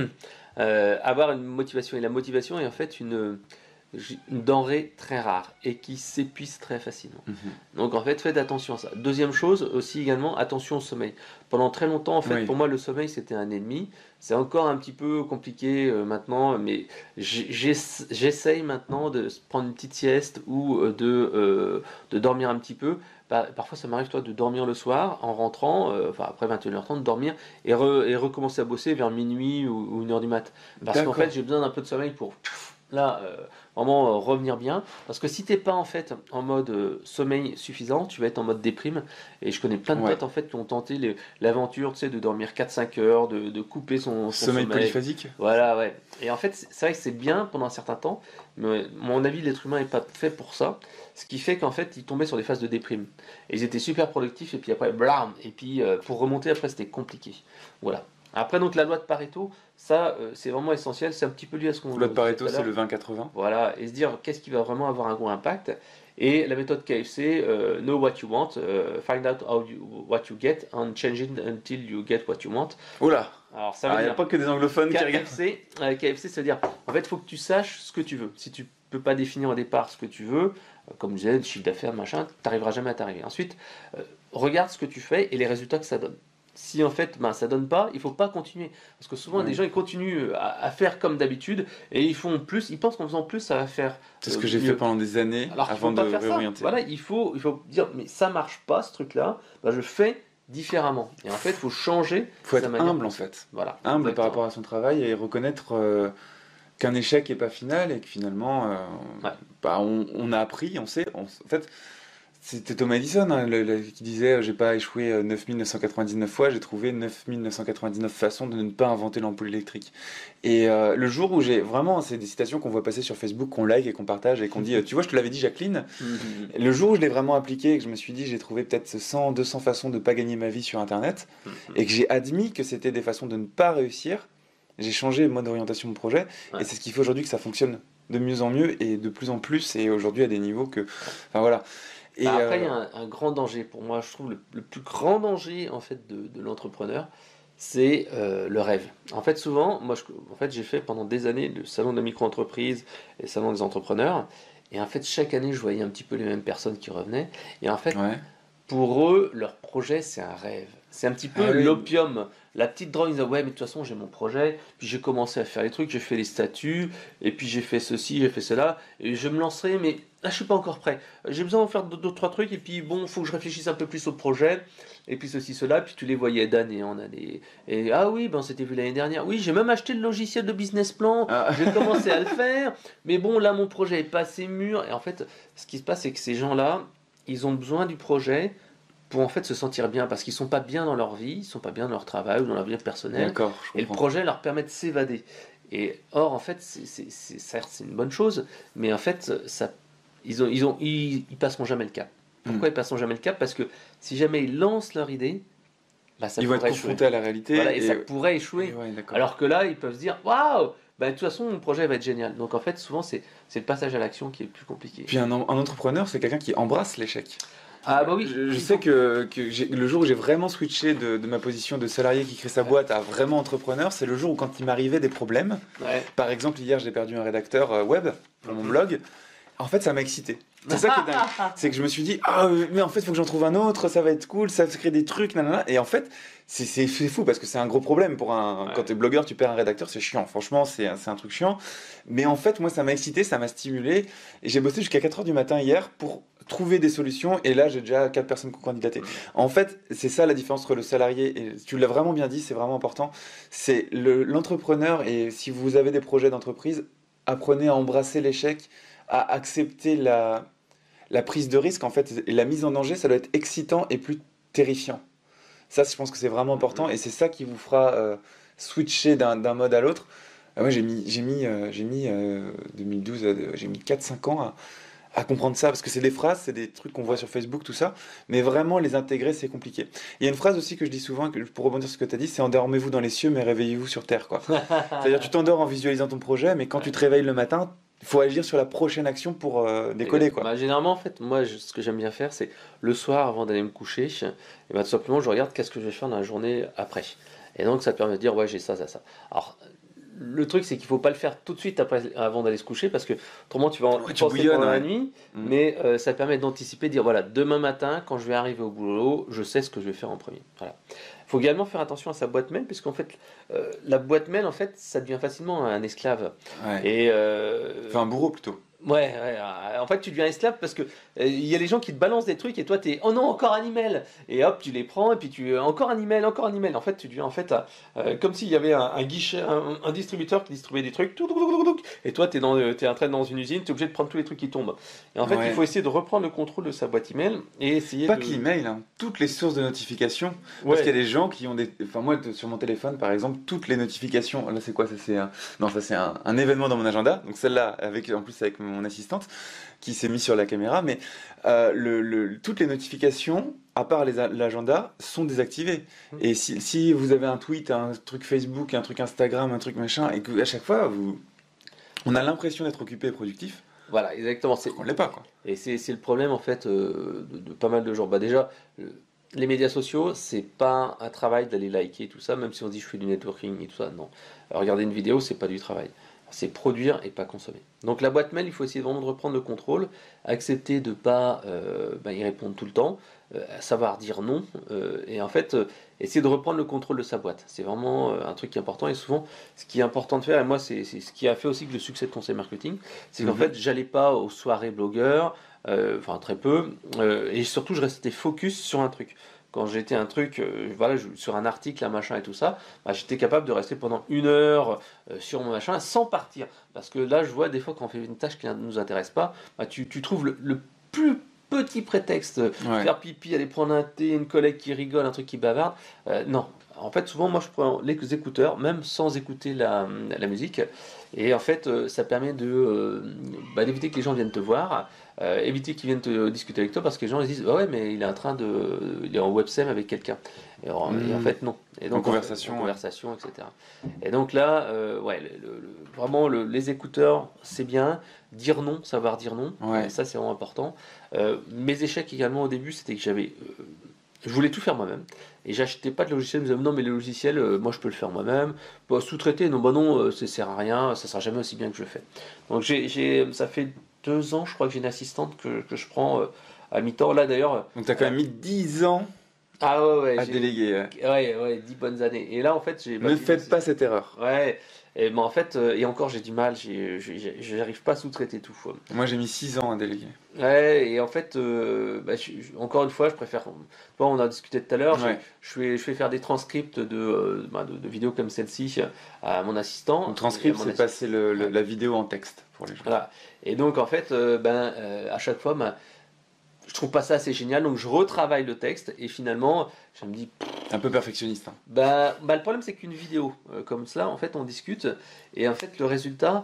avoir une motivation. Et la motivation est en fait une denrée très rare et qui s'épuise très facilement. Donc en fait, faites attention à ça. Deuxième chose aussi également, attention au sommeil. Pendant très longtemps, en fait, Oui. pour moi, le sommeil c'était un ennemi. C'est encore un petit peu compliqué maintenant, mais j'essaye maintenant de prendre une petite sieste ou de dormir un petit peu. Parfois, ça m'arrive toi de dormir le soir en rentrant, enfin après 21h30, de dormir et recommencer à bosser vers minuit ou 1h du mat. Parce qu'en D'accord. fait, j'ai besoin d'un peu de sommeil pour là vraiment revenir bien. Parce que si t'es pas en fait en mode sommeil suffisant, tu vas être en mode déprime. Et je connais plein de Ouais. potes en fait qui ont tenté l'aventure, tu sais, de dormir 4-5 heures, de couper son Sommeil sommeil. polyphasique. Voilà, ouais. Et en fait, c'est vrai que c'est bien pendant un certain temps, mais à mon avis, l'être humain n'est pas fait pour ça. Ce qui fait qu'en fait, ils tombaient sur des phases de déprime. Et ils étaient super productifs, et puis après, blam. Et puis, pour remonter, après, c'était compliqué. Voilà. Après, donc, la loi de Pareto, ça, c'est vraiment essentiel. C'est un petit peu lié à ce qu'on L'autre disait Pareto, tout à c'est l'heure. le 20-80. Voilà. Et se dire, qu'est-ce qui va vraiment avoir un gros impact. Et la méthode KFC, know what you want, find out what you get, and change it until you get what you want. Oula. Alors, ça Il veut n'y a dire. pas que des anglophones qui regardent. KFC, c'est-à-dire, en fait, il faut que tu saches ce que tu veux. Si tu peux pas définir au départ ce que tu veux, comme je disais, le chiffre d'affaires, machin, tu n'arriveras jamais à t'arriver. Ensuite, regarde ce que tu fais et les résultats que ça donne. Si en fait ça donne pas, il faut pas continuer. Parce que souvent, Ouais. des gens ils continuent à faire comme d'habitude et ils font plus, ils pensent qu'en faisant plus, ça va faire. C'est ce que j'ai mieux. fait pendant des années Alors qu'il avant faut de pas faire ça. réorienter. Voilà, il faut dire, mais ça marche pas ce truc-là, bah, je fais différemment. Et en fait, il faut changer Il faut sa être manière. humble en fait. Voilà. Humble par Exactement. rapport à son travail et reconnaître qu'un échec n'est pas final et que finalement Ouais. bah, on a appris, on sait. En fait, c'était Thomas Edison hein, qui disait j'ai pas échoué 9999 fois, j'ai trouvé 9999 façons de ne pas inventer l'ampoule électrique. Et le jour où j'ai vraiment, c'est des citations qu'on voit passer sur Facebook, qu'on like et qu'on partage et qu'on dit tu vois, je te l'avais dit Jacqueline. Le jour où je l'ai vraiment appliqué et que je me suis dit j'ai trouvé peut-être 100, 200 façons de pas gagner ma vie sur internet et que j'ai admis que c'était des façons de ne pas réussir, j'ai changé le mode d'orientation de projet Ouais. et c'est ce qui fait aujourd'hui que ça fonctionne de mieux en mieux et de plus en plus et aujourd'hui à des niveaux que. Enfin voilà. Et Bah, après, il y a un grand danger pour moi. Je trouve le plus grand danger en fait de l'entrepreneur, c'est le rêve. En fait, souvent, moi, en fait, j'ai fait pendant des années le salon de la micro-entreprise et le salon des entrepreneurs. Et en fait, chaque année, je voyais un petit peu les mêmes personnes qui revenaient. Et en fait, ouais. pour eux, leur projet, c'est un rêve. C'est un petit peu Ah oui. l'opium. La petite drogue, ils disent ouais, mais de toute façon, j'ai mon projet. Puis j'ai commencé à faire les trucs, j'ai fait les statuts, et puis j'ai fait ceci, j'ai fait cela, et je me lancerai, mais là, je suis pas encore prêt. J'ai besoin de faire deux, trois trucs, et puis bon, faut que je réfléchisse un peu plus au projet, et puis ceci, cela, puis tu les voyais d'année en année. Et ah oui, ben c'était vu l'année dernière. Oui, j'ai même acheté le logiciel de business plan, Ah. j'ai commencé à le faire, mais bon, là, mon projet est pas assez mûr. Et en fait, ce qui se passe, c'est que ces gens-là, ils ont besoin du projet pour en fait se sentir bien, parce qu'ils sont pas bien dans leur vie, ils sont pas bien dans leur travail ou dans leur vie personnelle, D'accord, je et le comprends. projet leur permet de s'évader. Et or, en fait, certes, c'est une bonne chose, mais en fait, ils passeront jamais le cap. Pourquoi ils passeront jamais le cap? Parce que si jamais ils lancent leur idée, bah, ça Ils vont être pourrait confrontés échouer. à la réalité. Voilà, et ça pourrait échouer. et ouais, d'accord. Alors que là, ils peuvent se dire waouh, bah, de toute façon, mon projet va être génial. Donc en fait, souvent, c'est le passage à l'action qui est le plus compliqué. Puis un entrepreneur, c'est quelqu'un qui embrasse l'échec. Ah bah oui, Je sais que le jour où j'ai vraiment switché de ma position de salarié qui crée sa boîte à vraiment entrepreneur, c'est le jour où quand il m'arrivait des problèmes, ouais. par exemple hier j'ai perdu un rédacteur web pour mon blog, En fait, ça m'a excité. C'est ça qui est dingue. C'est que je me suis dit, ah, mais en fait, il faut que j'en trouve un autre, ça va être cool, ça crée des trucs, nanana. Et en fait, c'est fou parce que c'est un gros problème pour un. Ouais. Quand t'es blogueur, tu perds un rédacteur, c'est chiant. Franchement, c'est un truc chiant. Mais en fait, moi, ça m'a excité, ça m'a stimulé. Et j'ai bossé jusqu'à 4h du matin hier pour trouver des solutions. Et là, j'ai déjà 4 personnes qui ont candidaté. En fait, c'est ça la différence entre le salarié et. Tu l'as vraiment bien dit, c'est vraiment important. C'est l'entrepreneur. Et si vous avez des projets d'entreprise, apprenez à embrasser l'échec, à accepter la prise de risque, en fait, et la mise en danger, ça doit être excitant et plus terrifiant. Ça, je pense que c'est vraiment important, et c'est ça qui vous fera switcher d'un mode à l'autre. Moi, j'ai mis 2012, j'ai mis 4-5 ans à comprendre ça, parce que c'est des phrases, c'est des trucs qu'on voit sur Facebook, tout ça, mais vraiment les intégrer, c'est compliqué. Il y a une phrase aussi que je dis souvent, pour rebondir sur ce que tu as dit, c'est endormez-vous dans les cieux, mais réveillez-vous sur terre, quoi. C'est-à-dire, tu t'endors en visualisant ton projet, mais quand tu te réveilles le matin, il faut agir sur la prochaine action pour décoller, quoi. Bah, généralement, en fait, moi, ce que j'aime bien faire, c'est le soir, avant d'aller me coucher, et bah, tout simplement, je regarde qu'est-ce que je vais faire dans la journée après. Et donc, ça te permet de dire, ouais, j'ai ça, ça, ça. Alors, le truc, c'est qu'il faut pas le faire tout de suite avant d'aller se coucher, parce que autrement, tu vas en Ouais, tu penser bouillonnes, pendant la ouais. nuit, Mm. mais ça te permet d'anticiper, de dire, voilà, demain matin, quand je vais arriver au boulot, je sais ce que je vais faire en premier. Voilà. Il faut également faire attention à sa boîte mail, puisqu'en fait, la boîte mail, en fait, ça devient facilement un esclave. Ouais. Et Enfin, un bourreau, plutôt. ouais, en fait, tu deviens esclave parce que il y a les gens qui te balancent des trucs et toi t'es oh non encore un email et hop tu les prends et puis tu encore un email, encore un email. En fait, tu deviens en fait comme s'il y avait un guichet, un distributeur qui distribuait des trucs, et toi t'es en train dans une usine, t'es obligé de prendre tous les trucs qui tombent. Et en fait, il Ouais. faut essayer de reprendre le contrôle de sa boîte email et essayer Pas de que l'email, hein, toutes les sources de notifications. Parce qu'il y a ouais. des gens qui ont des. Enfin, moi, sur mon téléphone, par exemple, toutes les notifications. Là, c'est quoi ça, c'est un... Non, ça, c'est un événement dans mon agenda. Donc, celle-là, en plus, avec mon assistante, qui s'est mise sur la caméra. Mais toutes les notifications, à part l'agenda, sont désactivées. Et si vous avez un tweet, un truc Facebook, un truc Instagram, un truc machin, et que à chaque fois, on a l'impression d'être occupé et productif, Voilà, exactement. on ne l'est pas, quoi. Et c'est le problème en fait de pas mal de gens. Bah déjà, les médias sociaux, c'est pas un travail d'aller liker tout ça, même si on dit je fais du networking et tout ça. Non. Regarder une vidéo, c'est pas du travail. C'est produire et pas consommer. Donc la boîte mail, il faut essayer vraiment de reprendre le contrôle, accepter de pas y répondre tout le temps, savoir dire non, et en fait essayer de reprendre le contrôle de sa boîte. C'est vraiment un truc qui est important et souvent ce qui est important de faire, et moi c'est ce qui a fait aussi que le succès de Conseil Marketing, c'est qu'en fait j'allais pas aux soirées blogueurs, enfin très peu, et surtout je restais focus sur un truc. Quand j'étais un truc, voilà, sur un article, un machin et tout ça, bah, j'étais capable de rester pendant 1 heure sur mon machin sans partir. Parce que là, je vois des fois quand on fait une tâche qui ne nous intéresse pas, bah, tu trouves le plus petit prétexte, Ouais. faire pipi, aller prendre un thé, une collègue qui rigole, un truc qui bavarde. Non. En fait, souvent, moi, je prends les écouteurs, même sans écouter la musique. Et en fait, ça permet d'éviter que les gens viennent te voir, éviter qu'ils viennent te discuter avec toi, parce que les gens ils disent, ah ouais, mais il est en websem avec quelqu'un. Et en fait, non. Et donc, conversation, en ouais. conversation, etc. Et donc là, ouais, vraiment, les écouteurs, c'est bien. Dire non, savoir dire non, Ouais. ça c'est vraiment important. Mes échecs également au début, c'était que je voulais tout faire moi-même et j'achetais pas de logiciel. Je me disais non, mais les logiciels, moi je peux le faire moi-même. Bah, sous-traiter, non, bah non, ça sert à rien, ça sera jamais aussi bien que je le fais. Donc ça fait 2 ans, je crois que j'ai une assistante que je prends à mi-temps. Là d'ailleurs, Donc, tu as quand même mis 10 ans ah ouais, à déléguer. ouais, 10 bonnes années. Et là en fait, Ne faites pas cette erreur. ouais, et ben en fait, et encore j'ai du mal, j'arrive pas à sous-traiter tout. Moi, j'ai mis 6 ans à déléguer. Ouais, et en fait, encore une fois, je préfère. Bon, on a discuté tout à l'heure, Ouais. je fais faire des transcripts de vidéos comme celle-ci à mon assistant. Donc, transcript, et à mon c'est passer la vidéo en texte pour les gens. Voilà. Et donc, en fait, à chaque fois, je trouve pas ça assez génial, donc je retravaille le texte, et finalement, je me dis, Un peu perfectionniste, hein. le problème, c'est qu'une vidéo comme cela, en fait, on discute, et en fait, le résultat,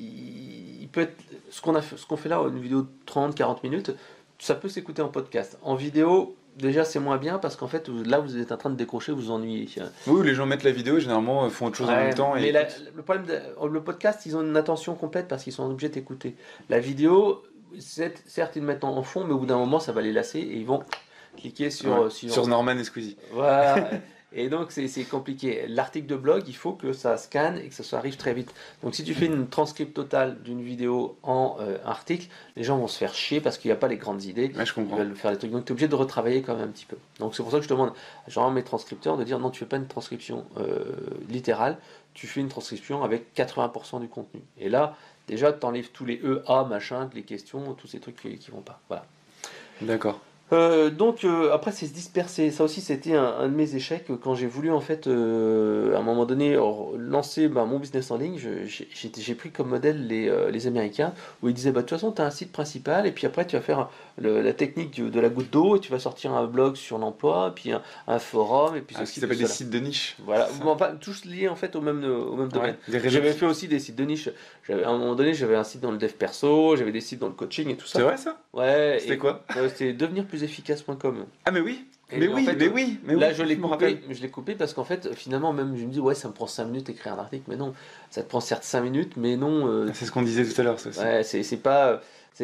il peut être. Ce qu'on fait là, une vidéo de 30-40 minutes, ça peut s'écouter en podcast. En vidéo, déjà, c'est moins bien parce qu'en fait, là, vous êtes en train de décrocher, vous vous ennuyez. Oui, les gens mettent la vidéo et généralement font autre chose en Ouais, même temps. mais Et le problème, le podcast, ils ont une attention complète parce qu'ils sont obligés d'écouter. La vidéo, certes, ils le mettent en fond, mais au bout d'un moment, ça va les lasser et ils vont cliquer ouais. Sur Norman et Squeezie. Voilà. Et donc, c'est compliqué. L'article de blog, il faut que ça scanne et que ça arrive très vite. Donc, si tu fais une transcript totale d'une vidéo en article, les gens vont se faire chier parce qu'il n'y a pas les grandes idées. Ouais, je Ils comprends. veulent faire des trucs. Donc, tu es obligé de retravailler quand même un petit peu. Donc, c'est pour ça que je demande genre, à mes transcripteurs de dire non, tu fais pas une transcription littérale, tu fais une transcription avec 80% du contenu. Et là, déjà, tu enlèves tous les E, A, machin, les questions, tous ces trucs qui vont pas. Voilà. D'accord. Après c'est se disperser, ça aussi c'était un de mes échecs quand j'ai voulu en fait à un moment donné lancer mon business en ligne, j'ai pris comme modèle les Américains où ils disaient bah, de toute façon tu as un site principal et puis après tu vas faire la technique de la goutte d'eau et tu vas sortir un blog sur l'emploi, puis un forum et puis Ce qui s'appelle des sites de niche. Voilà, enfin, tous liés en fait au même domaine. J'avais fait aussi des sites de niche, à un moment donné j'avais un site dans le dev perso, j'avais des sites dans le coaching et tout ça. C'est vrai ça? Ouais. C'était quoi? C'était devenirplusefficace.com. Ah mais oui. Et Mais en oui, fait, mais oui, mais là, oui, je l'ai me rappelle. coupé parce qu'en fait, finalement, même je me dis, ouais, ça me prend 5 minutes d'écrire un article, mais non, ça te prend certes 5 minutes, mais non. C'est ce qu'on disait tout à l'heure, ça aussi. Ouais, c'est pas.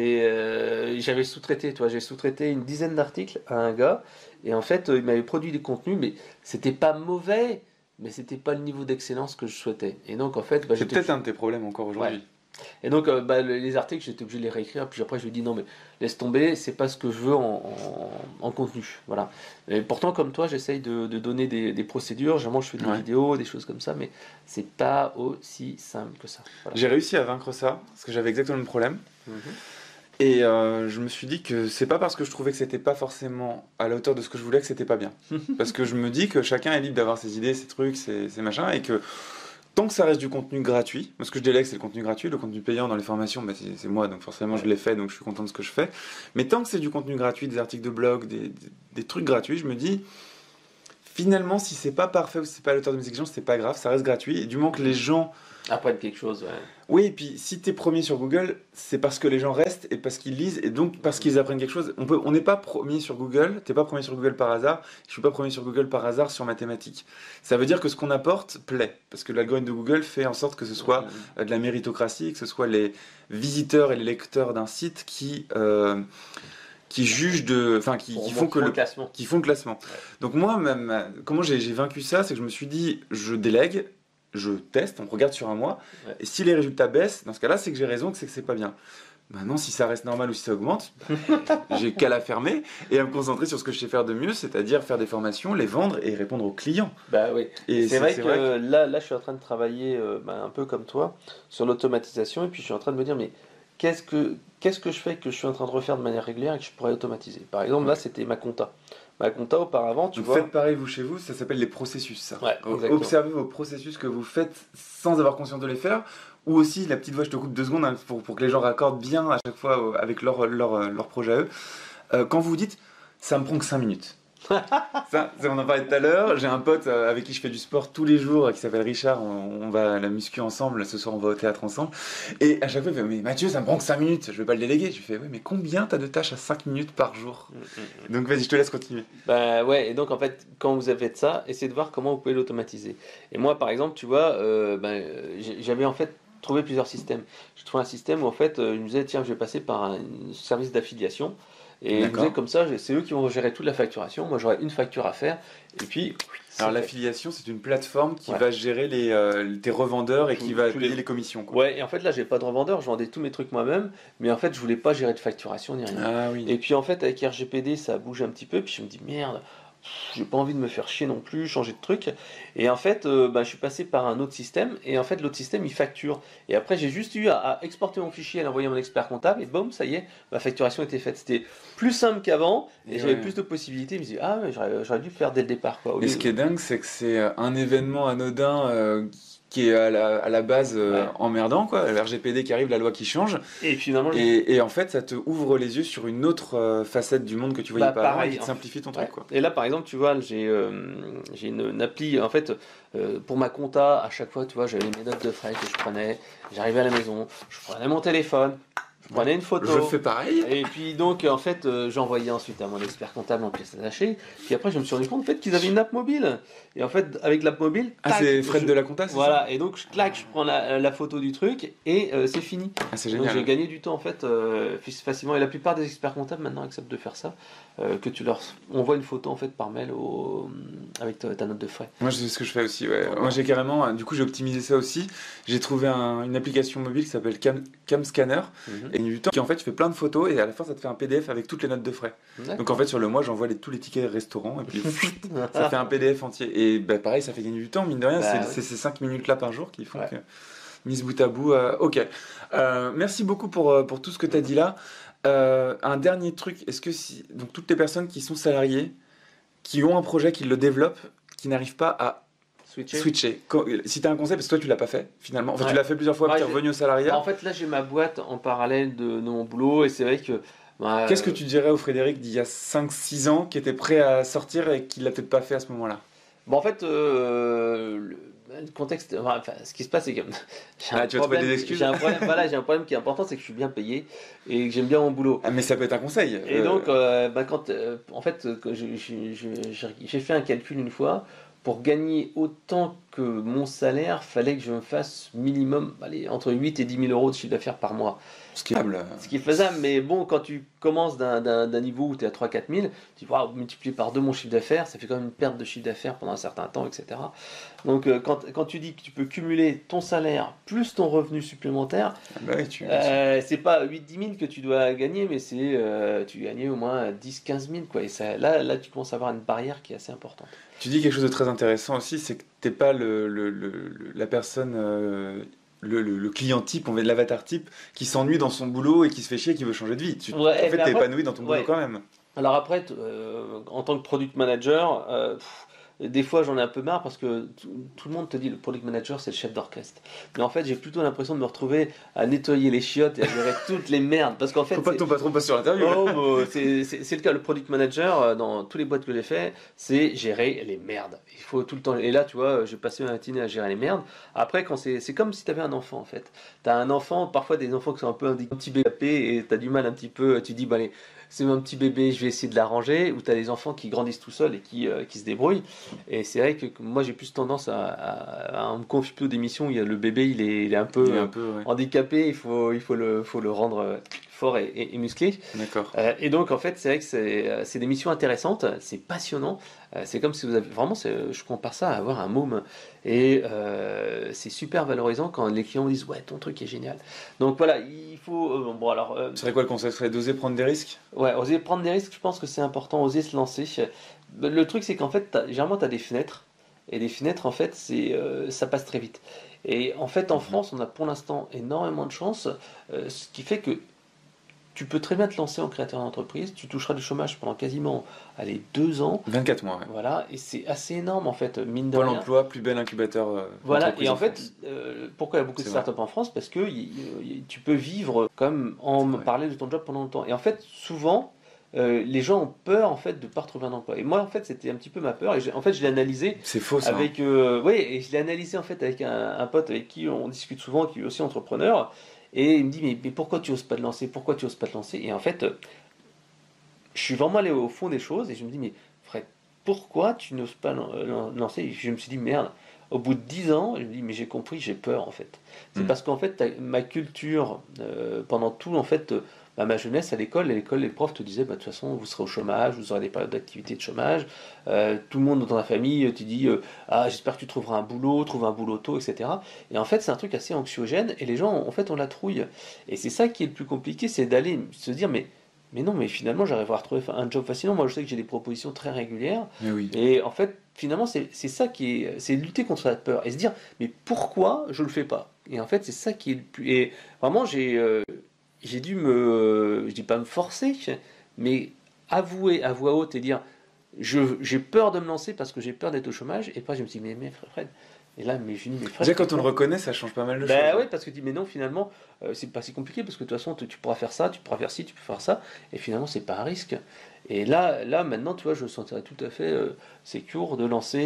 J'avais sous-traité, j'ai sous-traité une dizaine d'articles à un gars, et en fait, il m'avait produit des contenus, mais c'était pas mauvais, mais c'était pas le niveau d'excellence que je souhaitais. Et donc, en fait, C'est j'étais. peut-être un de tes problèmes encore aujourd'hui. Ouais. Et donc, les articles, j'étais obligé de les réécrire. Puis après, je lui ai dit non, mais laisse tomber, c'est pas ce que je veux en contenu. Voilà. Et pourtant, comme toi, j'essaye de donner des procédures. Généralement, je fais des vidéos, des choses comme ça, mais c'est pas aussi simple que ça. Voilà. J'ai réussi à vaincre ça, parce que j'avais exactement le problème. Et je me suis dit que c'est pas parce que je trouvais que c'était pas forcément à la hauteur de ce que je voulais que c'était pas bien. Parce que je me dis que chacun est libre d'avoir ses idées, ses trucs, ses machins, et que tant que ça reste du contenu gratuit, moi ce que je délègue c'est le contenu gratuit, le contenu payant dans les formations, bah, c'est moi, donc forcément je l'ai fait, donc je suis content de ce que je fais. Mais tant que c'est du contenu gratuit, des articles de blog, des trucs gratuits, je me dis, finalement si c'est pas parfait ou si c'est pas à la hauteur de mes exigences, c'est pas grave, ça reste gratuit, et du moment que les gens... Apprennent quelque chose, ouais. Oui, et puis si t'es premier sur Google, c'est parce que les gens restent et parce qu'ils lisent et donc parce qu'ils apprennent quelque chose. On n'est pas premier sur Google, t'es pas premier sur Google par hasard, je suis pas premier sur Google par hasard sur mathématiques. Ça veut dire que ce qu'on apporte plaît, parce que l'algorithme de Google fait en sorte que ce soit de la méritocratie, que ce soit les visiteurs et les lecteurs d'un site qui jugent qui font le classement. Ouais. Donc moi, même, comment j'ai vaincu ça, c'est que je me suis dit, je délègue, je teste, on regarde sur un mois, et si les résultats baissent, dans ce cas-là, c'est que j'ai raison, que c'est pas bien. Maintenant, si ça reste normal ou si ça augmente, j'ai qu'à la fermer et à me concentrer sur ce que je sais faire de mieux, c'est-à-dire faire des formations, les vendre et répondre aux clients. Bah oui. Et c'est vrai que là, je suis en train de travailler un peu comme toi sur l'automatisation et puis je suis en train de me dire mais qu'est-ce que je fais que je suis en train de refaire de manière régulière et que je pourrais automatiser. Par exemple, là, c'était ma compta. Ma compta auparavant, tu vois. Faites pareil vous chez vous, ça s'appelle les processus. Ça. Ouais, exactement. Observez vos processus que vous faites sans avoir conscience de les faire. Ou aussi, la petite voix, je te coupe 2 secondes hein, pour que les gens raccordent bien à chaque fois avec leur projet à eux. Quand vous dites, ça me prend que 5 minutes. On en parlait tout à l'heure. J'ai un pote avec qui je fais du sport tous les jours qui s'appelle Richard. On va à la muscu ensemble. Ce soir, on va au théâtre ensemble. Et à chaque fois, il fait mais Mathieu, ça me prend que 5 minutes. Je vais pas le déléguer. Je lui fais oui, mais combien t'as de tâches à 5 minutes par jour? Donc vas-y, je te laisse continuer. Bah ouais, et donc en fait, quand vous avez ça, essayez de voir comment vous pouvez l'automatiser. Et moi, par exemple, tu vois, j'avais en fait trouvé plusieurs systèmes. J'ai trouvé un système où en fait, il me disait tiens, je vais passer par un service d'affiliation. Et il me disait comme ça, c'est eux qui vont gérer toute la facturation. Moi, j'aurai une facture à faire. Et puis. Alors l'affiliation, c'est une plateforme qui va gérer tes revendeurs et qui va payer les commissions. Quoi. Ouais, et en fait là, j'ai pas de revendeur, je vendais tous mes trucs moi-même, mais en fait, je voulais pas gérer de facturation ni rien. Ah oui. Et puis en fait, avec RGPD, ça bouge un petit peu, puis je me dis merde. J'ai pas envie de me faire chier non plus, changer de truc. Et en fait, je suis passé par un autre système. Et en fait, l'autre système, il facture. Et après, j'ai juste eu à exporter mon fichier, à l'envoyer à mon expert comptable. Et boum, ça y est, ma facturation était faite. C'était plus simple qu'avant. Et j'avais plus de possibilités. Je me disais, ah ouais, j'aurais dû le faire dès le départ. Quoi. Et ce qui est dingue, c'est que c'est un événement anodin qui est à la base emmerdant, quoi. Le RGPD qui arrive, la loi qui change. Et finalement, et en fait, ça te ouvre les yeux sur une autre facette du monde que tu voyais pas avant et qui te simplifie ton truc, quoi. Et là, par exemple, tu vois, j'ai une appli, en fait, pour ma compta, à chaque fois, tu vois, j'avais mes notes de frais que je prenais, j'arrivais à la maison, je prenais mon téléphone, je prenais une photo. Je fais pareil. Et puis donc en fait j'envoyais ensuite à mon expert comptable en pièces détachées. Puis après je me suis rendu compte en fait qu'ils avaient une app mobile. Et en fait avec l'app mobile, Ah, c'est Fred de la compta, c'est voilà. Et donc je prends la photo du truc et c'est fini. ça? Ah, c'est Donc génial. j'ai gagné du temps en fait facilement. Et la plupart des experts comptables maintenant acceptent de faire ça. Que tu leur envoies une photo en fait par mail avec ta note de frais. Moi, c'est ce que je fais aussi, ouais. Voilà. Moi, j'ai carrément, du coup, j'ai optimisé ça aussi. J'ai trouvé une application mobile qui s'appelle Cam Scanner. Et du temps, qui en fait, tu fais plein de photos et à la fin, ça te fait un PDF avec toutes les notes de frais. Donc, en fait, sur le mois, j'envoie tous les tickets restaurants et puis ça fait un PDF entier. Et bah, pareil, ça fait gagner du temps, mine de rien. Bah, c'est ces 5 minutes-là par jour qui font Ouais. que, mise bout à bout, ok. Merci beaucoup pour tout ce que tu as dit là. Un dernier truc, est-ce que donc toutes les personnes qui sont salariées, qui ont un projet, qui le développent, qui n'arrent pas à switcher. Si tu as un conseil, parce que toi tu l'as pas fait finalement, enfin tu Ouais. l'as fait plusieurs fois, Ouais, puis tu es revenu au salariat. En fait là j'ai ma boîte en parallèle de mon boulot et c'est vrai que Qu'est-ce que tu dirais au Frédéric d'il y a 5-6 ans qui était prêt à sortir et qui l'a peut-être pas fait à ce moment-là? bon, en fait, le contexte, enfin, ce qui se passe, c'est que j'ai un Tu vas trouver problème, des excuses. j'ai un problème, voilà, j'ai un problème qui est important, c'est que je suis bien payé et que j'aime bien mon boulot. Ah, mais ça peut être un conseil. Et donc, quand, en fait, j'ai fait un calcul une fois. Pour gagner autant que mon salaire, fallait que je me fasse minimum allez, entre 8 et 10 000 euros de chiffre d'affaires par mois. Ce qui est faisable. Ce qui est faisable, mais bon, quand tu commences d'un niveau où tu es à 3-4 000, tu vas multiplier par 2 mon chiffre d'affaires, ça fait quand même une perte de chiffre d'affaires pendant un certain temps, etc. Donc, quand tu dis que tu peux cumuler ton salaire plus ton revenu supplémentaire, Bah oui, c'est pas 8-10 000 que tu dois gagner, mais c'est tu gagnes au moins 10-15 000. Quoi. Et ça, là, tu commences à avoir une barrière qui est assez importante. Tu dis quelque chose de très intéressant aussi, c'est que t'es pas la personne, le client type, on va dire l'avatar type, qui s'ennuie dans son boulot et qui se fait chier et qui veut changer de vie. Ouais, en fait, mais t'es après- épanoui dans ton boulot ouais. quand même. Alors après, en tant que product manager, des fois j'en ai un peu marre parce que tout le monde te dit le product manager c'est le chef d'orchestre. Mais en fait j'ai plutôt l'impression de me retrouver à nettoyer les chiottes et à gérer toutes les merdes. Parce qu'en fait, Faut pas que ton patron passe sur l'interview. oh, c'est le cas, le product manager dans tous les boîtes que j'ai fait, c'est gérer les merdes. Il faut tout le temps. Et là, tu vois, j'ai passé ma matinée à gérer les merdes. Après, c'est comme si tu avais un enfant en fait. Tu as un enfant, parfois des enfants qui sont un peu un petit bébé et tu as du mal un petit peu. Tu dis, bah, allez, c'est mon petit bébé, je vais essayer de l'arranger. Ou tu as des enfants qui grandissent tout seuls et qui se débrouillent. Et c'est vrai que moi, j'ai plus tendance à me confier plutôt des missions où il y a le bébé, il est un peu, Il est un peu, ouais. handicapé, il faut le rendre fort et musclé. D'accord. Et donc, en fait, c'est vrai que c'est des missions intéressantes, c'est passionnant. C'est comme si vous avez vraiment, je compare ça à avoir un môme. Et c'est super valorisant quand les clients vous disent ouais, ton truc est génial. Donc voilà, il faut. Bon, alors. Ce serait quoi le conseil? Ce serait d'oser prendre des risques? Ouais, oser prendre des risques, je pense que c'est important, oser se lancer. Le truc, c'est qu'en fait, généralement, tu as des fenêtres. Et les fenêtres, en fait, ça passe très vite. Et en fait, en France, on a pour l'instant énormément de chance, ce qui fait que tu peux très bien te lancer en créateur d'entreprise, tu toucheras du chômage pendant quasiment, allez, 2 ans. 24 mois, ouais. Voilà, et c'est assez énorme en fait, mine de Pôle rien. emploi, plus bel incubateur. Voilà, d'entreprise et en fait, France. pourquoi il y a beaucoup de C'est vrai. startups en France? Parce que tu peux vivre comme en C'est vrai. parler de ton job pendant longtemps. Et en fait, souvent, les gens ont peur en fait de ne pas retrouver un emploi. Et moi, en fait, c'était un petit peu ma peur. Et en fait, je l'ai analysé C'est faux ça. avec, oui, et je l'ai analysé en fait avec un pote avec qui on discute souvent, qui est aussi entrepreneur. Et il me dit, mais pourquoi tu oses pas te lancer? Pourquoi tu oses pas te lancer? Et en fait, je suis vraiment allé au fond des choses et je me dis, mais Fred, pourquoi tu n'oses pas lancer? Et je me suis dit, merde, au bout de 10 ans, je me dis, mais j'ai compris, j'ai peur en fait. C'est parce qu'en fait, ma culture, pendant tout, en fait, ma jeunesse à l'école, les profs te disaient, bah, de toute façon, vous serez au chômage, vous aurez des périodes d'activité de chômage. Tout le monde dans ta famille te dit, ah, j'espère que tu trouveras un boulot, trouve un boulot tôt, etc. Et en fait, c'est un truc assez anxiogène et les gens, en fait, on la trouille. Et c'est ça qui est le plus compliqué, c'est d'aller se dire, mais non, mais finalement, j'arriverai à retrouver un job facilement. Moi, je sais que j'ai des propositions très régulières. Mais oui. Et en fait, finalement, c'est ça qui est. C'est lutter contre la peur et se dire, mais pourquoi je le fais pas? Et en fait, c'est ça qui est le plus. Et vraiment, j'ai dû je dis pas me forcer, mais avouer à voix haute et dire, j'ai peur de me lancer parce que j'ai peur d'être au chômage. Et après, je me suis dit, mais Fred, Et là, mais je dis, mais Fred, Déjà, quand on le reconnaît, ça change pas mal de choses. bah ouais, parce que tu dis, mais non, finalement, c'est pas si compliqué, parce que de toute façon, tu pourras faire ça, tu pourras faire ci, tu peux faire ça, et finalement, c'est pas un risque. Et là maintenant, tu vois, je me sentirais tout à fait secure de lancer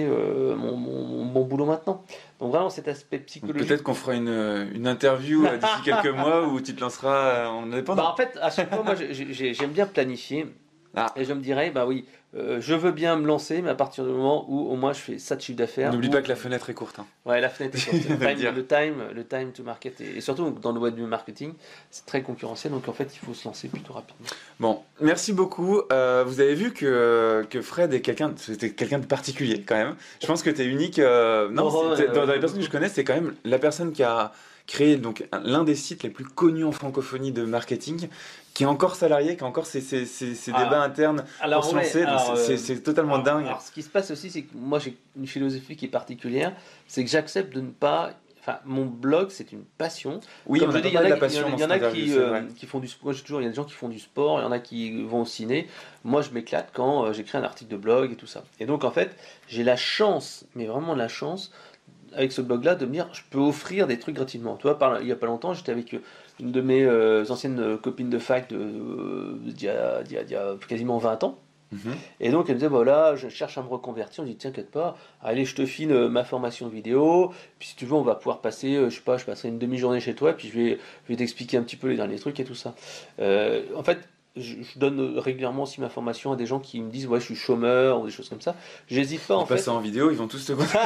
mon boulot maintenant. Donc vraiment, cet aspect Donc, psychologique. peut-être qu'on fera une interview d'ici quelques mois où tu te lanceras en Bah, indépendant. en fait, à chaque fois, moi, j'aime bien planifier. Ah. Et je me dirais, bah oui, je veux bien me lancer, mais à partir du moment où au moins je fais ça de chiffre d'affaires. N'oublie pas que la fenêtre est courte. Hein. Ouais, la fenêtre est courte. Dire. Le time to market. Et surtout dans le web marketing, c'est très concurrentiel, donc en fait, il faut se lancer plutôt rapidement. Bon, merci beaucoup. Vous avez vu que Fred est c'était quelqu'un de particulier quand même. Je pense que tu es unique. Dans les personnes que je connais, c'est quand même la personne qui a créé donc l'un des sites les plus connus en francophonie de marketing, qui est encore salarié, qui a encore ses débats internes pour se lancer. C'est totalement dingue. Alors, ce qui se passe aussi, c'est que moi, j'ai une philosophie qui est particulière, c'est que j'accepte de ne pas. Enfin, mon blog, c'est une passion. Oui, comme on je a dis, pas de la passion. il y en a qui font du sport. Il y a des gens qui font du sport, il y en a qui vont au ciné. Moi, je m'éclate quand j'écris un article de blog et tout ça. Et donc, en fait, j'ai la chance, mais vraiment la chance, avec ce blog-là, de me dire, je peux offrir des trucs gratuitement. Tu vois, il y a pas longtemps, j'étais avec une de mes anciennes copines de fac d'il y a quasiment 20 ans. Et donc elle me disait, voilà, je cherche à me reconvertir. On dit, t'inquiète pas, allez, je te file ma formation vidéo, puis si tu veux, on va pouvoir passer, je sais pas, je passerai une demi-journée chez toi, puis je vais t'expliquer un petit peu les derniers trucs et tout ça. En fait, je donne régulièrement aussi ma formation à des gens qui me disent, ouais, je suis chômeur, ou des choses comme ça. J'hésite pas, en fait. Passer en vidéo, ils vont tous te connaître.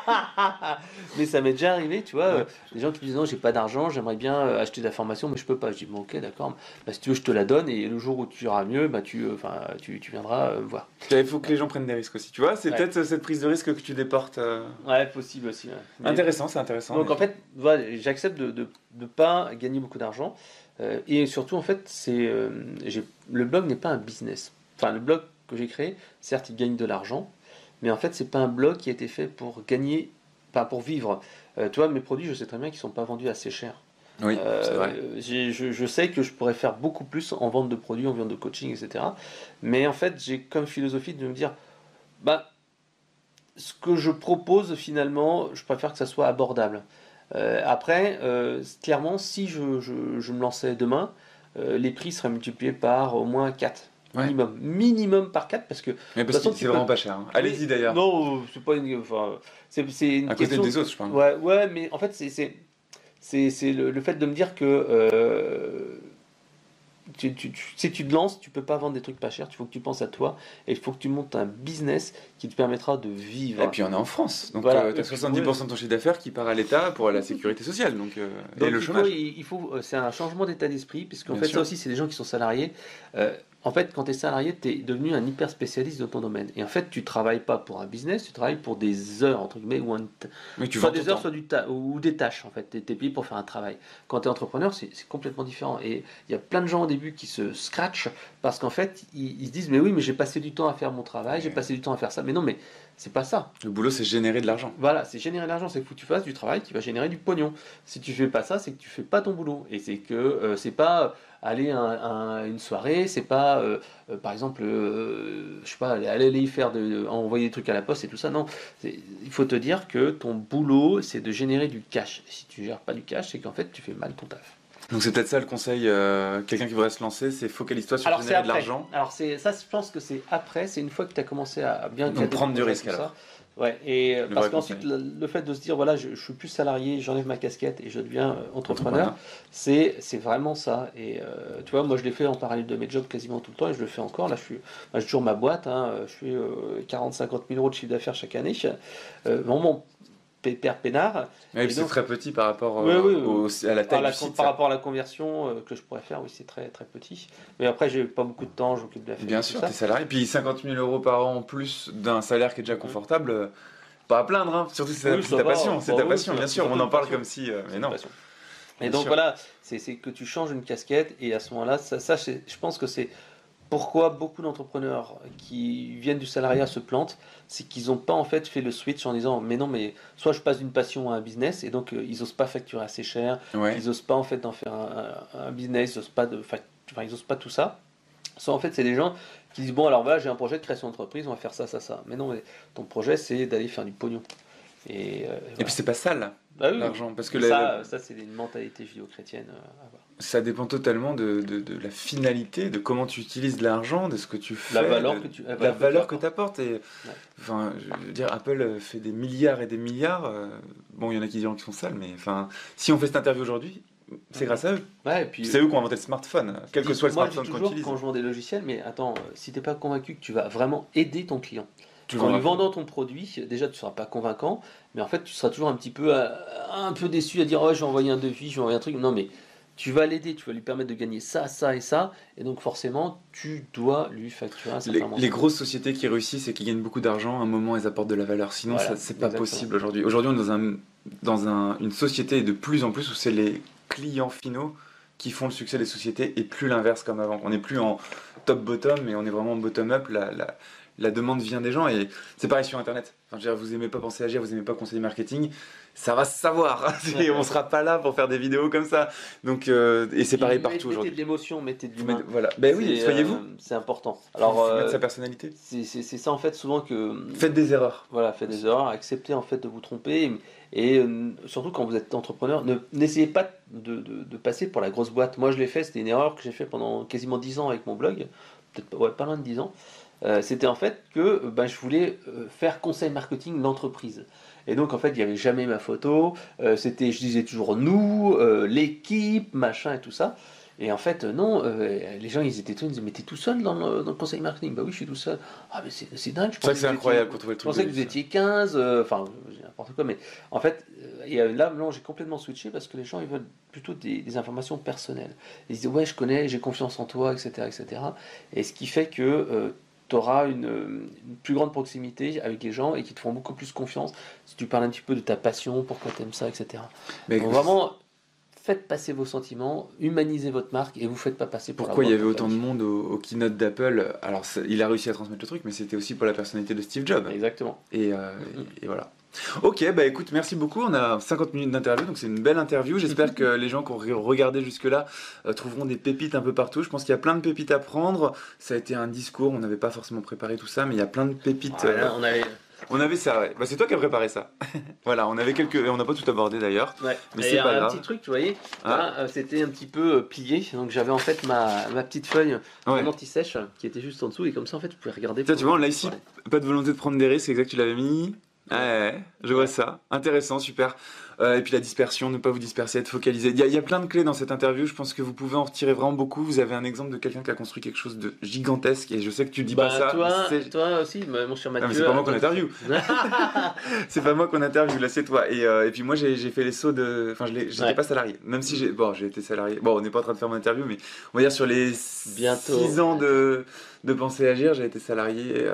Mais ça m'est déjà arrivé, tu vois, Ouais. des gens qui me disent, non, j'ai pas d'argent, j'aimerais bien acheter de la formation, mais je peux pas. Je dis, bon, ok, d'accord, bah, si tu veux, je te la donne, et le jour où tu iras mieux, bah, tu viendras me voir. Il faut que les gens prennent des risques aussi. Tu vois, c'est Ouais. peut-être cette prise de risque que tu déportes. Ouais, possible aussi. Ouais. Mais- Intéressant, c'est intéressant. Donc mais- en fait, voilà, j'accepte de pas gagner beaucoup d'argent. Et surtout, en fait, le blog n'est pas un business. Enfin, le blog que j'ai créé, certes, il gagne de l'argent, mais en fait, c'est pas un blog qui a été fait pour gagner, pas pour vivre. Tu vois, mes produits, je sais très bien qu'ils sont pas vendus assez cher. Oui, c'est vrai. Je sais que je pourrais faire beaucoup plus en vente de produits, en vente de coaching, etc. Mais en fait, j'ai comme philosophie de me dire, bah, ce que je propose finalement, je préfère que ça soit abordable. Après, clairement, si je me lançais demain, les prix seraient multipliés par au moins 4. Ouais. Minimum par 4 parce que Mais de toute parce façon, que c'est vraiment pas cher. Hein. Allez-y d'ailleurs. non, c'est pas une, enfin, c'est une À côté question. des autres, je pense. Ouais, mais en fait, c'est le fait de me dire que si tu te lances, tu peux pas vendre des trucs pas chers, il faut que tu penses à toi et il faut que tu montes un business qui te permettra de vivre. Et puis on est en France, donc Voilà. tu as 70% de ton chiffre d'affaires qui part à l'État pour la sécurité sociale donc, Donc et le chômage. c'est un changement d'état d'esprit, puisqu'en Bien fait, sûr. ça aussi, c'est des gens qui sont salariés. En fait, quand tu es salarié, tu es devenu un hyper spécialiste de ton domaine. Et en fait, tu travailles pas pour un business, tu travailles pour des heures, entre guillemets, Mais tu soit vends des ton heures, temps. soit ou des tâches, en fait. Tu es payé pour faire un travail. Quand tu es entrepreneur, c'est complètement différent. Et il y a plein de gens au début qui se scratchent parce qu'en fait, ils se disent, mais oui, mais j'ai passé du temps à faire mon travail, j'ai passé du temps à faire ça. Mais non, mais c'est pas ça. Le boulot, c'est générer de l'argent. Voilà, c'est générer de l'argent, c'est que faut que tu fasses du travail qui va générer du pognon. Si tu fais pas ça, c'est que tu fais pas ton boulot. Et c'est que c'est pas aller à une soirée, c'est pas par exemple, je sais pas, aller y faire envoyer des trucs à la poste et tout ça. Non, il faut te dire que ton boulot, c'est de générer du cash. Et si tu gères pas du cash, c'est qu'en fait, tu fais mal ton taf. Donc c'est peut-être ça le conseil, quelqu'un qui voudrait se lancer, c'est focalise-toi sur Alors c'est générer de après. l'argent. Alors ça, je pense que c'est après, c'est une fois que tu as commencé à bien Donc cadrer prendre ton du projet, risque, tout ça. alors. Ouais, et parce vrai qu'ensuite le fait de se dire voilà, je suis plus salarié, j'enlève ma casquette et je deviens entrepreneur, Entrepreneur. c'est vraiment ça. Et tu vois, moi je l'ai fait en parallèle de mes jobs quasiment tout le temps et je le fais encore. Là, j'ai toujours ma boîte, hein, je fais 40-50 000 euros de chiffre d'affaires chaque année. Vraiment pépère peinard. Oui, Et puis c'est donc- très petit par rapport Oui, oui, à la taille du site. par ça. rapport à la conversion que je pourrais faire, oui, c'est très très petit. Mais après, j'ai pas beaucoup de temps, j'occupe de la famille. Bien tout sûr, ça. t'es salarié. Puis 50 000 euros par an en plus d'un salaire qui est déjà confortable, pas à plaindre. Hein. Surtout si Oui, c'est ça ta va, passion. C'est ta oui, passion, c'est bien sûr. surtout On en une parle passion. comme si. C'est Mais une non. passion. Et Bien donc sûr. voilà, c'est que tu changes une casquette et à ce moment-là, je pense que c'est pourquoi beaucoup d'entrepreneurs qui viennent du salariat se plantent, c'est qu'ils n'ont pas en fait fait le switch en disant mais non mais soit je passe d'une passion à un business et donc ils osent pas facturer assez cher, Ouais. ils osent pas en fait d'en faire un business, ils osent pas ils osent pas tout ça. Soit en fait c'est des gens qui disent bon alors voilà j'ai un projet de création d'entreprise, on va faire ça ça ça. Mais non mais ton projet c'est d'aller faire du pognon. Et puis c'est pas sale, bah oui, l'argent, parce que ça c'est une mentalité judéo-chrétienne à avoir. ça dépend totalement de la finalité, de comment tu utilises l'argent, de ce que tu fais, La valeur que tu tu apportes. Et, Ouais. enfin, je veux dire, Apple fait des milliards et des milliards. Bon, il y en a qui diront qu'ils sont sales, mais enfin, si on fait cette interview aujourd'hui, c'est grâce à eux. Ouais, et puis, C'est eux qui ont inventé le smartphone, quel que soit le moi, je dis smartphone qu'on toujours utilise. quand je vends des logiciels, mais attends, si t'es pas convaincu que tu vas vraiment aider ton client, Tu en vois, lui vendant ton produit, déjà tu seras pas convaincant, mais en fait tu seras toujours un peu déçu à dire oh, je vais envoyer un devis, je vais envoyer un truc. Non, mais tu vas l'aider, tu vas lui permettre de gagner ça, ça et ça, et donc forcément tu dois lui facturer un certain montant. les grosses sociétés qui réussissent et qui gagnent beaucoup d'argent, à un moment, elles apportent de la valeur. Sinon, Voilà, ça, c'est pas exactement. possible aujourd'hui. Aujourd'hui, on est une société de plus en plus où c'est les clients finaux qui font le succès des sociétés et plus l'inverse comme avant. On n'est plus en top-bottom, mais on est vraiment en bottom-up. La demande vient des gens et c'est pareil sur Internet. Enfin, je veux dire, vous aimez pas penser agir, vous aimez pas conseiller marketing, ça va se savoir. On sera pas là pour faire des vidéos comme ça. Donc, et c'est pareil partout aujourd'hui. Mettez de l'émotion, mettez de l'humain. Voilà. Ben oui, soyez-vous. C'est important. Alors, Alors, mettre sa personnalité. c'est ça en fait souvent que. Faites des erreurs. Voilà, faites des erreurs, acceptez en fait de vous tromper et surtout quand vous êtes entrepreneur, n'essayez pas de passer pour la grosse boîte. Moi je l'ai fait, c'était une erreur que j'ai fait pendant quasiment 10 ans avec mon blog, peut-être pas loin de 10 ans. C'était en fait que je voulais faire conseil marketing l'entreprise. Et donc en fait il n'y avait jamais ma photo, je disais toujours nous, l'équipe, machin et tout ça. Et en fait, non, les gens ils étaient tous, ils disaient mais t'es tout seul dans le conseil marketing? Bah oui, je suis tout seul. Ah mais c'est dingue, C'est vrai que c'est incroyable quand on voit le je truc. pensais que vous étiez 15, enfin n'importe quoi, mais en fait, là j'ai complètement switché parce que les gens ils veulent plutôt des informations personnelles. Ils disent ouais je connais, j'ai confiance en toi, etc. etc. Et ce qui fait que tu auras une plus grande proximité avec les gens et qui te feront beaucoup plus confiance si tu parles un petit peu de ta passion, pourquoi tu aimes ça, etc. Mais Donc vraiment, faites passer vos sentiments, humanisez votre marque et vous faites pas passer pour pourquoi il y la avait boîte autant de monde au keynote d'Apple? Alors, il a réussi à transmettre le truc, mais c'était aussi pour la personnalité de Steve Jobs. Exactement. Et voilà. Ok, bah écoute, merci beaucoup. On a 50 minutes d'interview, donc c'est une belle interview. J'espère que les gens qui ont regardé jusque-là trouveront des pépites un peu partout. Je pense qu'il y a plein de pépites à prendre. Ça a été un discours, on n'avait pas forcément préparé tout ça, mais il y a plein de pépites. Voilà, On avait ça, ouais. Bah, c'est toi qui as préparé ça. Voilà, on avait on n'a pas tout abordé d'ailleurs. ouais. Mais Et c'est pas un grave. petit truc, tu voyais, Ah. là, c'était un petit peu plié, donc j'avais en fait ma petite feuille Ouais. en anti-sèche qui était juste en dessous et comme ça en fait je pouvais regarder. Tiens, tu vois, on l'a ici. Ouais. Pas de volonté de prendre des risques, c'est exact, tu l'avais mis. Ouais, je vois ça. Intéressant, super. Et puis la dispersion, ne pas vous disperser, être focalisé. Il y a plein de clés dans cette interview. Je pense que vous pouvez en retirer vraiment beaucoup. Vous avez un exemple de quelqu'un qui a construit quelque chose de gigantesque. Et je sais que tu dis pas ça. Toi aussi, mon cher Mathieu. Non, mais c'est pas moi qu'on interview. C'est pas moi qu'on interview, là c'est toi. Et puis moi j'ai fait les sauts de. Enfin, j'étais Ouais. pas salarié. Même si j'ai été salarié. Bon, on n'est pas en train de faire mon interview, mais on va dire sur les Bientôt. 6 ans de penser agir, j'ai été salarié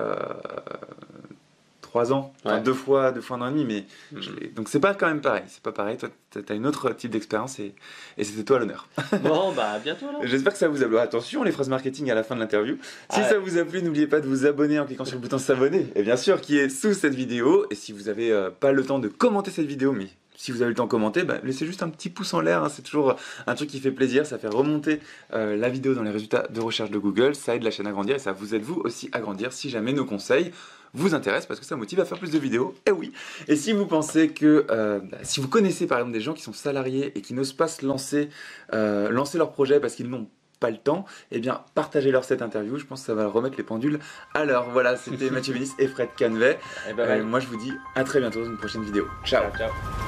3 ans. Enfin, Ouais. deux fois un an et demi. Mais donc c'est pas quand même pareil. C'est pas pareil. Toi, t'as une autre type d'expérience et c'était toi l'honneur. Bon, bah, à bientôt alors. J'espère que ça vous a plu. Attention, les phrases marketing à la fin de l'interview. Si Ah ouais. ça vous a plu, n'oubliez pas de vous abonner en cliquant sur le bouton s'abonner. Et bien sûr, qui est sous cette vidéo. Et si vous avez pas le temps de commenter cette vidéo, mais si vous avez le temps de commenter, laissez juste un petit pouce en l'air. Hein. C'est toujours un truc qui fait plaisir. Ça fait remonter la vidéo dans les résultats de recherche de Google. Ça aide la chaîne à grandir et ça vous aide vous aussi à grandir si jamais nos conseils vous intéressent parce que ça motive à faire plus de vidéos. Et oui. Et si vous pensez que, si vous connaissez par exemple des gens qui sont salariés et qui n'osent pas se lancer leur projet parce qu'ils n'ont pas le temps, eh bien partagez-leur cette interview, je pense que ça va remettre les pendules à l'heure. Voilà, c'était Mathieu Bénis et Fred Canvet. Eh ben, Moi je vous dis à très bientôt dans une prochaine vidéo. Ciao. ciao.